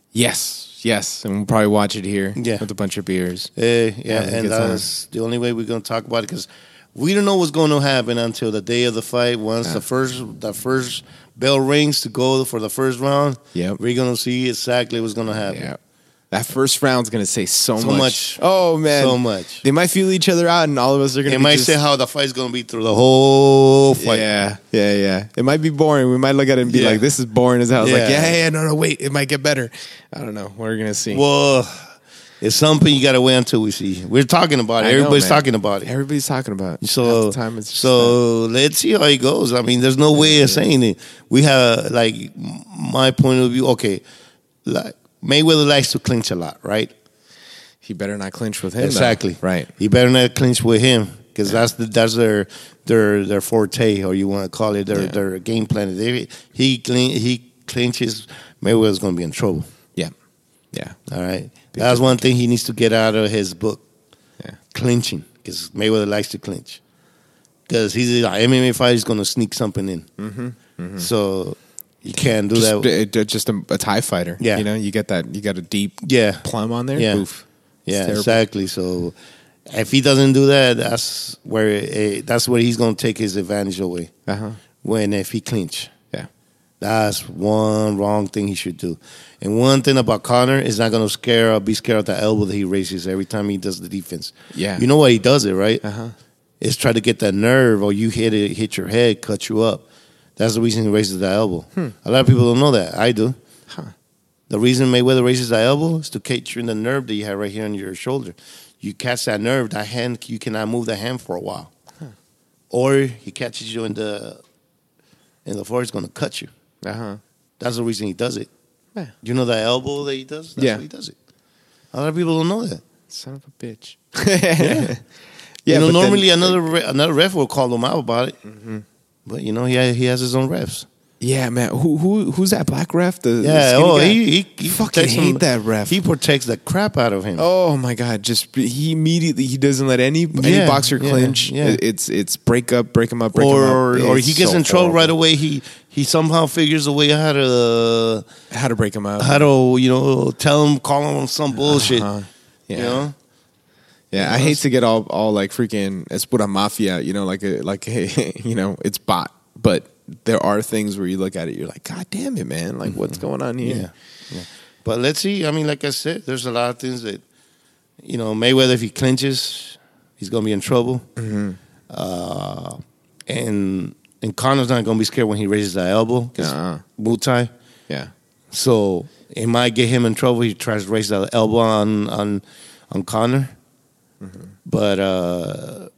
Yes, yes, and we'll probably watch it here Yeah. with a bunch of beers. Uh, yeah, Yeah, and good time. that's the only way we're going to talk about it because we don't know what's going to happen until the day of the fight. Once Yeah. the first the first bell rings to go for the first round, Yep. we're going to see exactly what's going to happen. Yeah. That first round's going to say so, So much. much. Oh, man. So much. They might feel each other out, and all of us are going to It be might just, say how the fight's going to be through the whole fight. Yeah, yeah, yeah. It might be boring. We might look at it and be Yeah. like, this is boring as hell. It's like, Yeah. yeah, yeah, no, no, wait. It might get better. I don't know. We're going to see. Well, it's something you got to wait until we see. We're talking about it. I know, Everybody's man. talking about it. Everybody's talking about it. So, Half the time it's just so let's see how it goes. I mean, there's no way of saying it. We have, like, my point of view, okay, like, Mayweather likes to clinch a lot, right? he better not clinch with him. though. Exactly. Right. He better not clinch with him because that's the, that's their their their forte, or you want to call it their Yeah. their game plan. If they- he clean, he clinches, Mayweather's going to be in trouble. Yeah. Yeah. All right, that's one thing he needs to get out of his book. Yeah. Clinching, because Mayweather likes to clinch. Because he's an M M A fighter, he's going to sneak something in. Mm-hmm. So you can't do Just, that. uh, just a, a TIE fighter. Yeah. You know, you get that, you got a deep Yeah, plum on there. Yeah. Oof. It's yeah, terrible. exactly. So if he doesn't do that, that's where it, that's where he's going to take his advantage away. Uh-huh. When if he clinch, Yeah. that's one wrong thing he should do. And one thing about Conor is not going to scare or be scared of the elbow that he raises every time he does the defense. Yeah. You know why he does it, right? Uh-huh. It's try to get that nerve, or you hit it, hit your head, cut you up. That's the reason he raises the elbow. A lot of people don't know that. I do. Huh. The reason Mayweather raises the elbow is to capture the nerve that you have right here on your shoulder. You catch that nerve, that hand, you cannot move the hand for a while. Or he catches you in the in the floor, he's going to cut you. Uh-huh. That's the reason he does it. Yeah. You know the elbow that he does? That's Yeah. why he does it. A lot of people don't know that. Son of a bitch. Yeah. Yeah, you know, but then- normally another re- another ref will call him out about it. But, you know, he has, he has his own refs. Yeah, man. Who who who's that black ref? The, the Yeah, skinny oh, guy? he, he, he fucking protects hate him. that ref. He protects the crap out of him. Oh my god! Just he immediately he doesn't let any any Yeah, boxer yeah, clinch. yeah. It- It's it's break up, break him up, break or him up. or It's he gets so in trouble right horrible. away. He he somehow figures a way how to How to break him up? how to you know tell him, call him some bullshit. Uh-huh. Yeah, You know, yeah. I hate to get all all like freaking es pura mafia. You know, like a, like hey, you know, it's bot. But there are things where you look at it, you're like, God damn it, man! Like, what's going on here? yeah, yeah. But let's see. I mean, like I said, there's a lot of things that you know Mayweather. If he clinches, he's gonna be in trouble. Mm-hmm. Uh, and and Conor's not gonna be scared when he raises the elbow. Uh-uh. Muay Thai. Yeah, So it might get him in trouble. He tries to raise the elbow on on on Conor, but uh,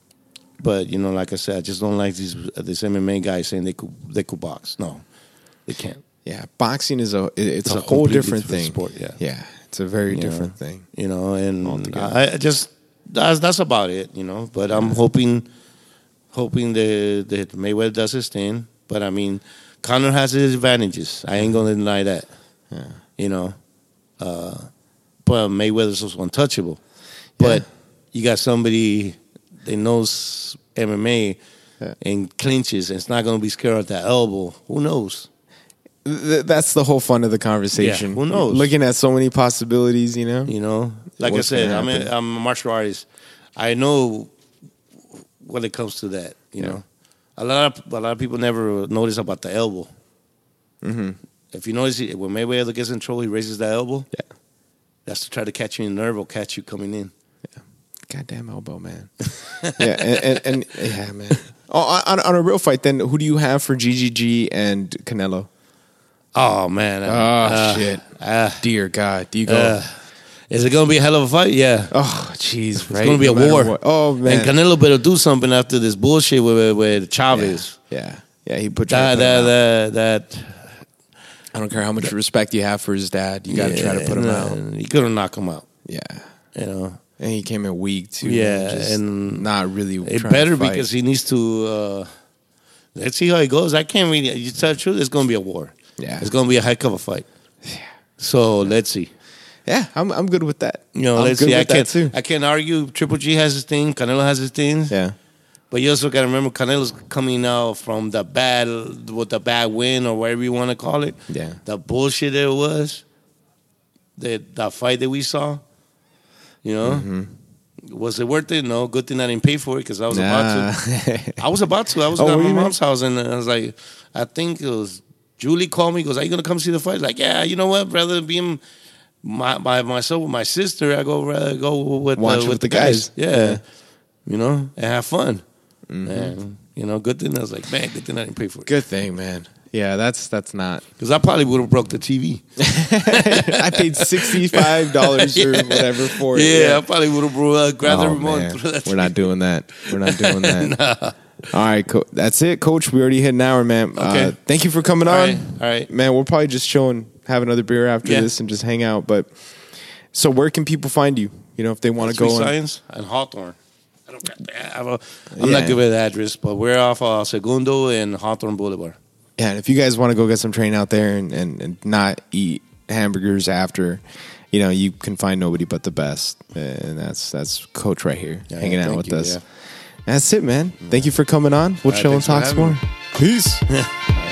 but you know, like I said, I just don't like these this M M A guys saying they could they could box. No, they can't. yeah. Boxing is a it- it's, It's a, a whole completely different different thing. sport, yeah. yeah. It's a very You know. different thing. You know, and Altogether. I, I just that's that's about it. You know, but I'm hoping hoping that that Mayweather does his thing. But I mean, Conor has his advantages. I ain't gonna deny that. Yeah. You know, uh, but Mayweather's also untouchable. But Yeah. you got somebody that knows M M A Yeah. and clinches and it's not going to be scared of that elbow. Who knows? th- that's the whole fun of the conversation. Yeah, who knows? Looking at so many possibilities, you know. You know, like What's I said, gonna I'm a, happen? I'm a martial artist. I know when it comes to that. You Yeah. know, a lot of a lot of people never notice about the elbow. Mm-hmm. If you notice, he- when Mayweather gets in trouble, he raises the elbow. Yeah. That's to try to catch you in the nerve or catch you coming in. Goddamn elbow, man. yeah, and, and, and yeah, man. Oh, on, on a real fight, then who do you have for G G G and Canelo? Oh man! Oh uh, shit! Uh, Dear God, do you go? uh, is it going to be a hell of a fight? Yeah. oh, jeez, right? It's going to be No a matter war. what. Oh man, And Canelo better do something after this bullshit with with Chavez. yeah, yeah. He put That, try to put him that, out. that, that, I don't care how much respect you have for his dad. You got to try to put him nah, out. You could have knocked him out. Yeah, You know, and he came in weak too. Yeah, just and not really. it trying better to fight. because he needs to. Uh, let's see how it goes. I can't really. You tell the truth, it's going to be a war. Yeah. It's going to be a heck of a fight. So let's see. Yeah, I'm I'm good with that. You know, I'm let's good see. I with that can't. too. I can't argue. Triple G has his thing. Canelo has his things. Yeah, But you also got to remember, Canelo's coming out from the bad, with the bad win or whatever you want to call it. yeah. The bullshit that it was. The that fight that we saw. You know, Mm-hmm. was it worth it? No. Good thing I didn't pay for it because I was about to. Nah. I was about to. I was Oh, at were my you, man? mom's house, and I was like, I think it was Julie called me. Goes, are you gonna come see the fight? Like, yeah. You know what? Rather than being my, by myself with my sister, I go rather go with Watch the, with with the the guys. guys. Yeah. Yeah. You know, and have fun. Mm-hmm. And you know, good thing I was like, man, good thing I didn't pay for it Good thing, man. Yeah, that's that's not. because I probably would have broke the T V. I paid sixty five dollars or whatever for it. Yeah, I probably would have bro- uh, grabbed the Oh, remote. man. and threw that We're not doing that. We're not doing that. Nah. All right, co- that's it, Coach. We already hit an hour, man. Okay. Uh, thank you for coming All on. right, all right. Man, we'll probably just chill and have another beer after Yeah. this and just hang out. But so, where can people find you? You know, if they want to Sweet go on. Science and Hawthorne. I don't got that. I'm, a, I'm Yeah. not good with the address, but we're off uh, Segundo and Hawthorne Boulevard. Yeah, and if you guys want to go get some training out there and, and, and not eat hamburgers after, you know, you can find nobody but the best. And that's that's Coach right here, Yeah, hanging out thank with you, us. yeah. That's it, man. Thank you for coming on. We'll All right, chill and thanks talk for some more. having Peace. All